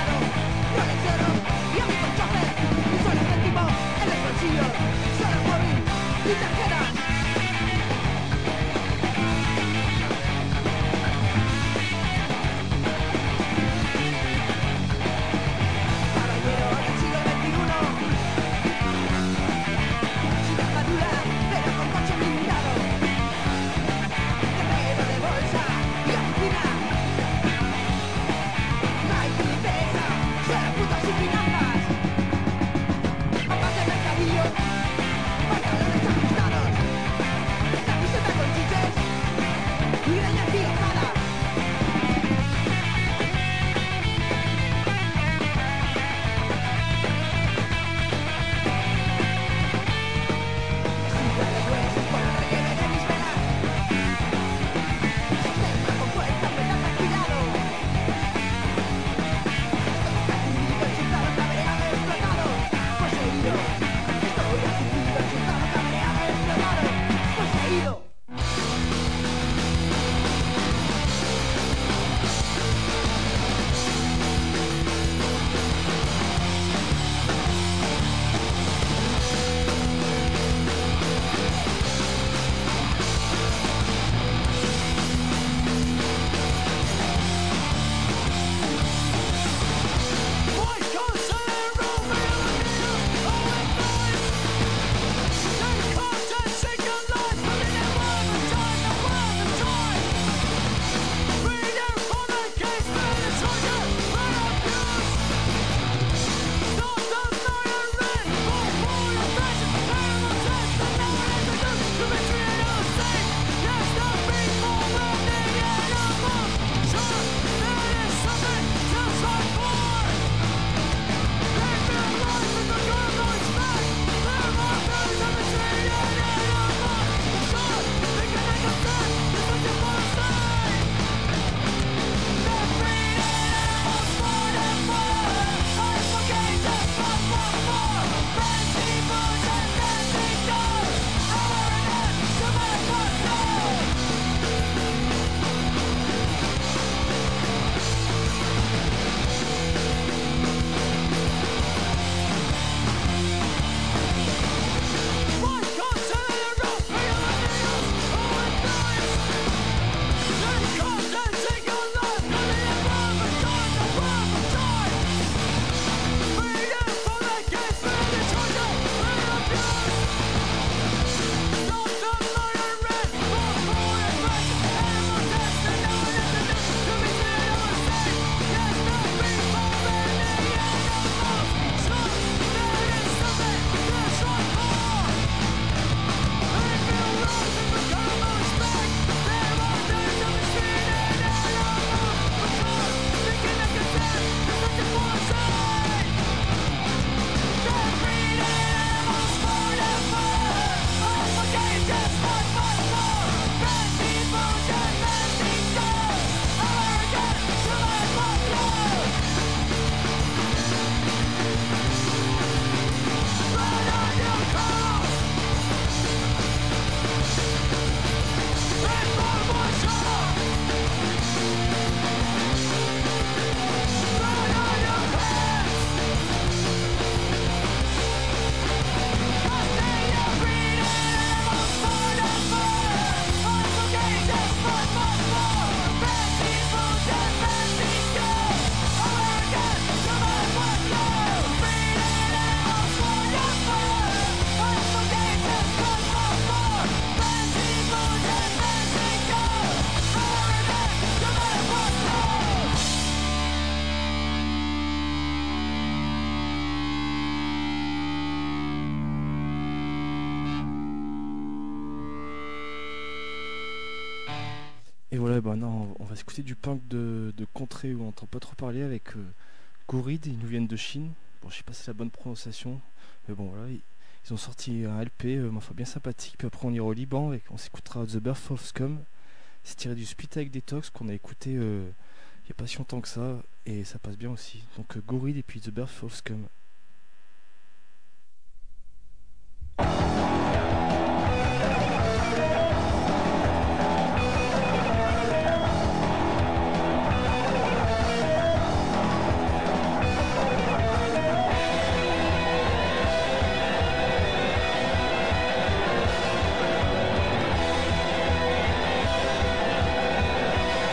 Et voilà, bah non, on va s'écouter du punk de, de contrée où on n'entend pas trop parler avec euh, Gourid, ils nous viennent de Chine. Bon, je sais pas si c'est la bonne prononciation, mais bon voilà, ils, ils ont sorti un L P, euh, enfin bien sympathique. Puis après on ira au Liban et on s'écoutera The Birth of Scum. C'est tiré du Spit avec Detox qu'on a écouté euh, il n'y a pas si longtemps que ça, et ça passe bien aussi. Donc euh, Gourid et puis The Birth of Scum.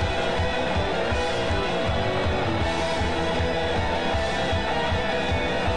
Thank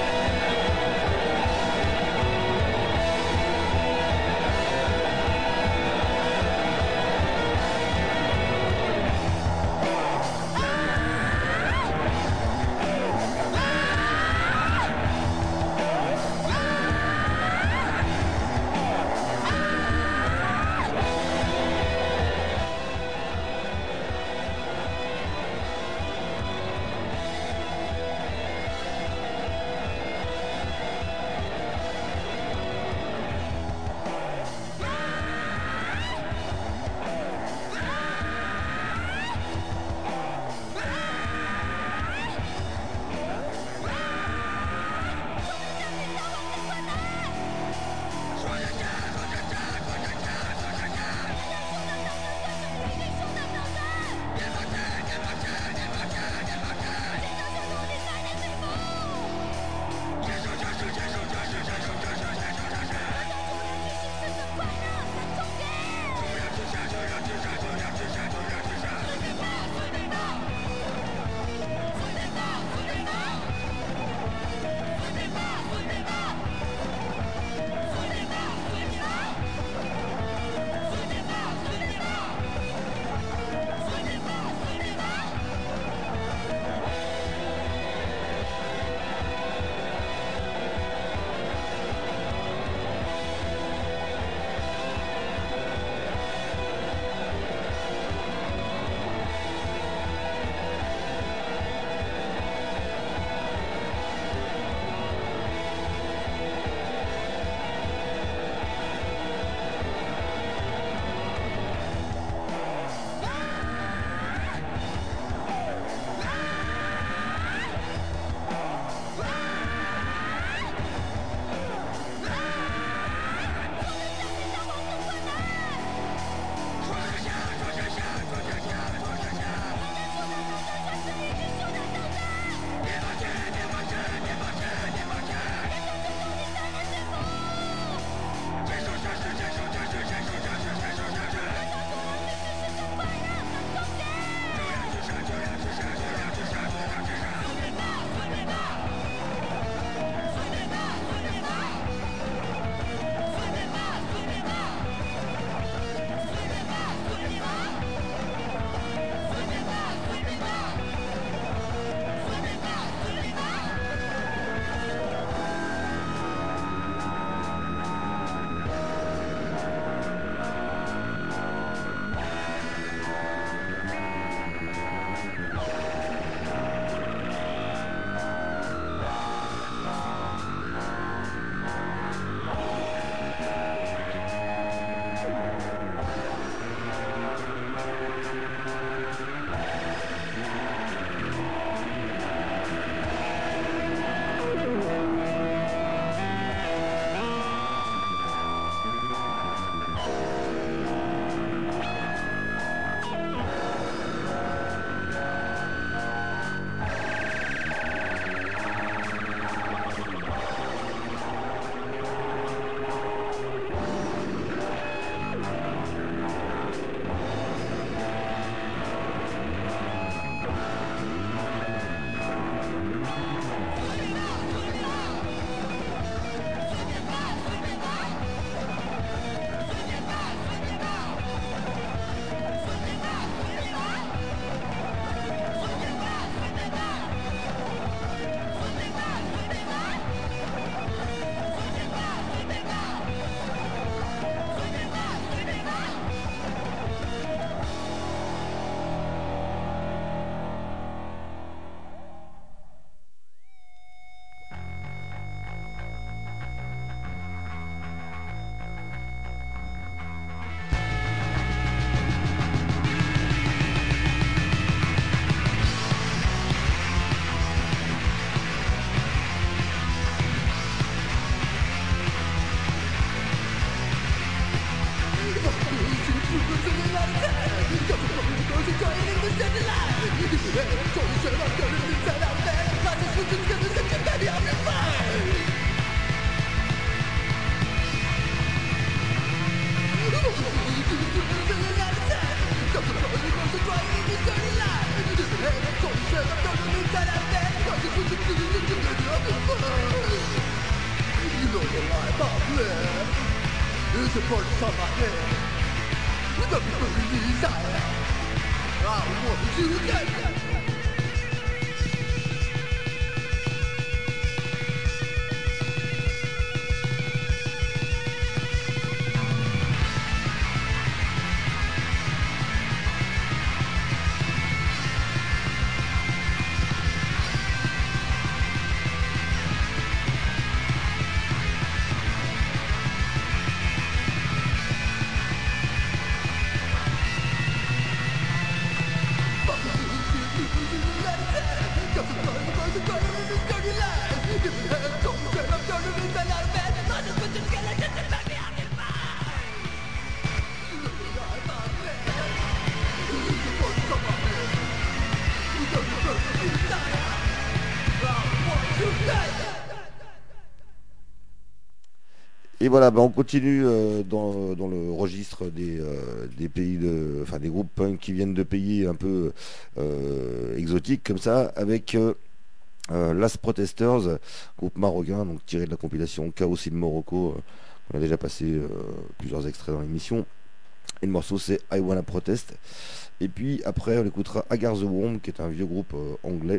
Et voilà, bah on continue euh, dans, dans le registre des, euh, des pays de, enfin des groupes punk qui viennent de pays un peu euh, exotiques comme ça, avec euh, euh, Las Protesters, groupe marocain, donc tiré de la compilation Chaos in Morocco, euh, on a déjà passé euh, plusieurs extraits dans l'émission. Et le morceau c'est I Wanna Protest. Et puis après on écoutera Agar the Worm, qui est un vieux groupe euh, anglais.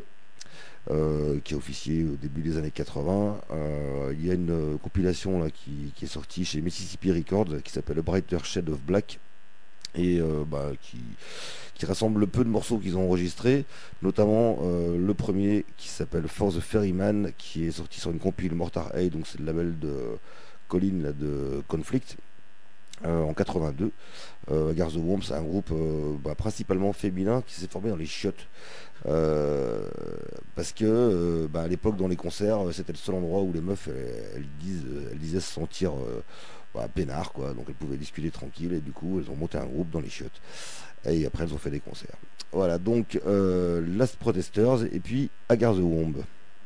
Euh, qui a officié au début des années quatre-vingts. Euh, il y a une euh, compilation là, qui, qui est sortie chez Mississippi Records qui s'appelle A Brighter Shade of Black et euh, bah, qui, qui rassemble le peu de morceaux qu'ils ont enregistrés, notamment euh, le premier qui s'appelle For the Ferryman, qui est sorti sur une compile Mortar Hay, donc c'est le label de Colin là, de Conflict. Euh, en quatre-vingt-deux, euh, Agar the Worm, c'est un groupe euh, bah, principalement féminin qui s'est formé dans les chiottes. Euh, parce que euh, bah, à l'époque dans les concerts c'était le seul endroit où les meufs elles, elles, disent, elles disaient se sentir euh, bah, peinard quoi, donc elles pouvaient discuter tranquille et du coup elles ont monté un groupe dans les chiottes et après elles ont fait des concerts. Voilà, donc euh, Last Protesters et puis Agar the Womb.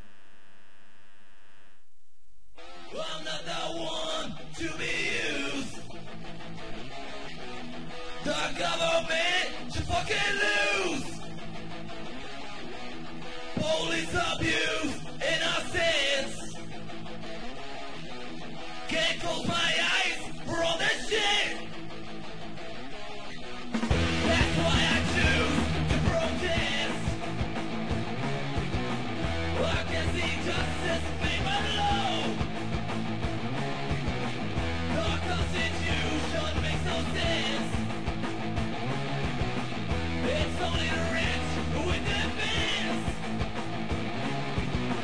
Police abuse, innocence. Can't close my eyes for all this shit. That's why I choose to protest. I can see justice made by law. The Constitution makes no sense. It's only the rich who win the best.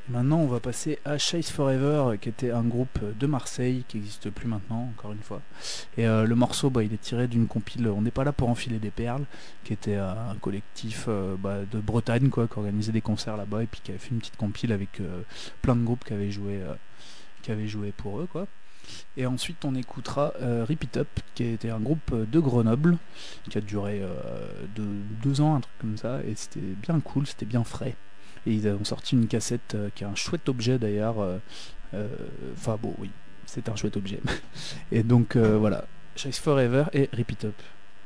Maintenant, on va passer à Chase Forever, qui était un groupe de Marseille, qui n'existe plus maintenant, encore une fois. Et euh, le morceau, bah, il est tiré d'une compile On n'est pas là pour enfiler des perles, qui était euh, un collectif euh, bah, de Bretagne, quoi, qui organisait des concerts là-bas, et puis qui avait fait une petite compile avec euh, plein de groupes qui avaient joué, euh, qui avaient joué pour eux, quoi. Et ensuite, on écoutera euh, Rip It Up, qui était un groupe de Grenoble, qui a duré euh, de, deux ans, un truc comme ça, et c'était bien cool, c'était bien frais. Et ils ont sorti une cassette euh, qui est un chouette objet d'ailleurs. Enfin euh, bon, oui, c'est un chouette objet. Et donc euh, voilà, Chase Forever et Rip It Up.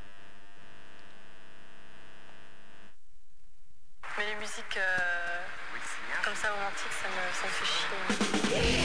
Mais les musiques euh, comme ça romantiques, ça me, ça me fait chier.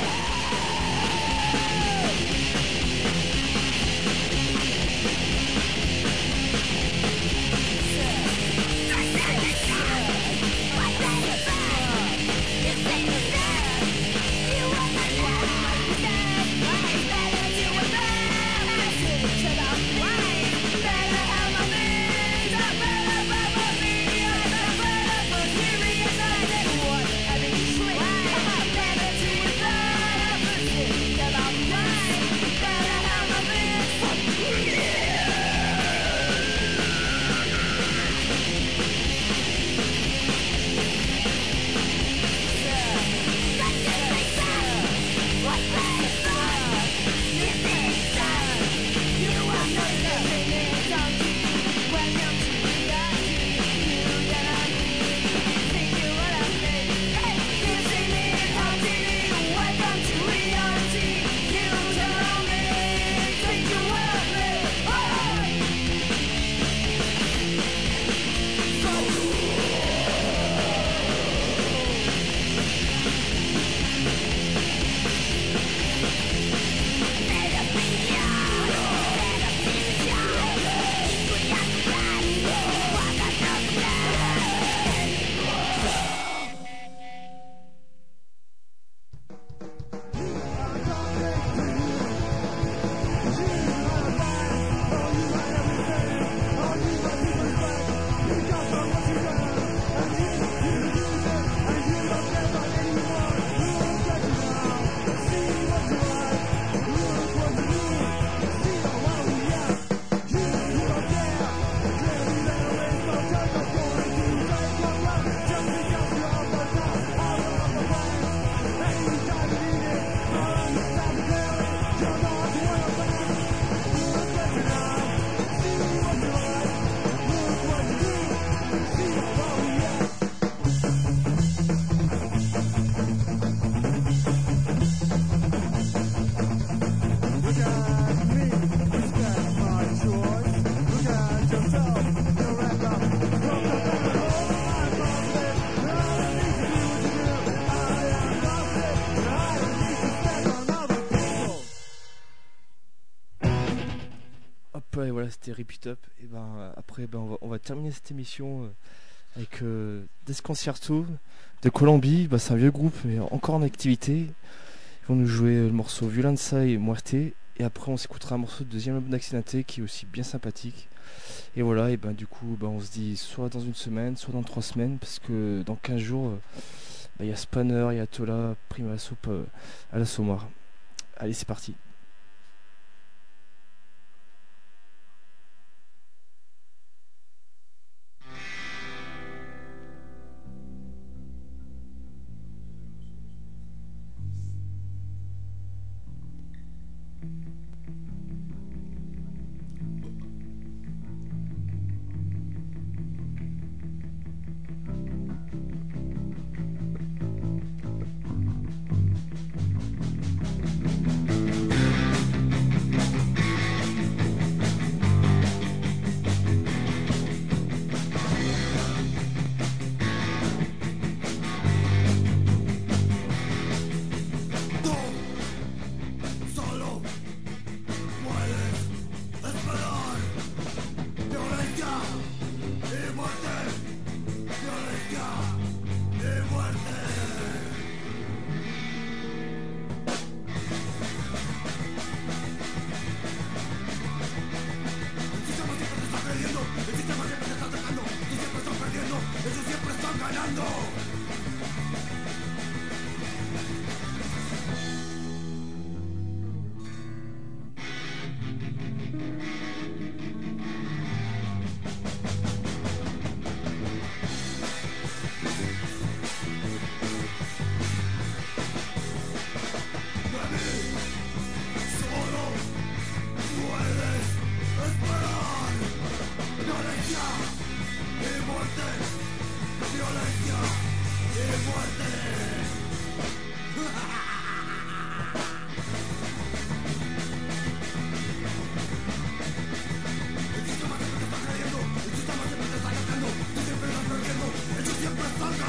Et voilà, c'était Rip It Up. Et ben après, ben on va, on va terminer cette émission euh, avec euh, Desconcerto de Colombie. Ben, c'est un vieux groupe, mais encore en activité. Ils vont nous jouer le morceau Violenza et Muerte. Et après, on s'écoutera un morceau de deuxième album d'Accidenté qui est aussi bien sympathique. Et voilà, et ben du coup, ben, on se dit soit dans une semaine, soit dans trois semaines, parce que dans quinze jours, il euh, y a Spanner, il y a Tola, Prima Soupe euh, à l'Assommoir. Allez, c'est parti.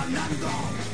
gone and gone.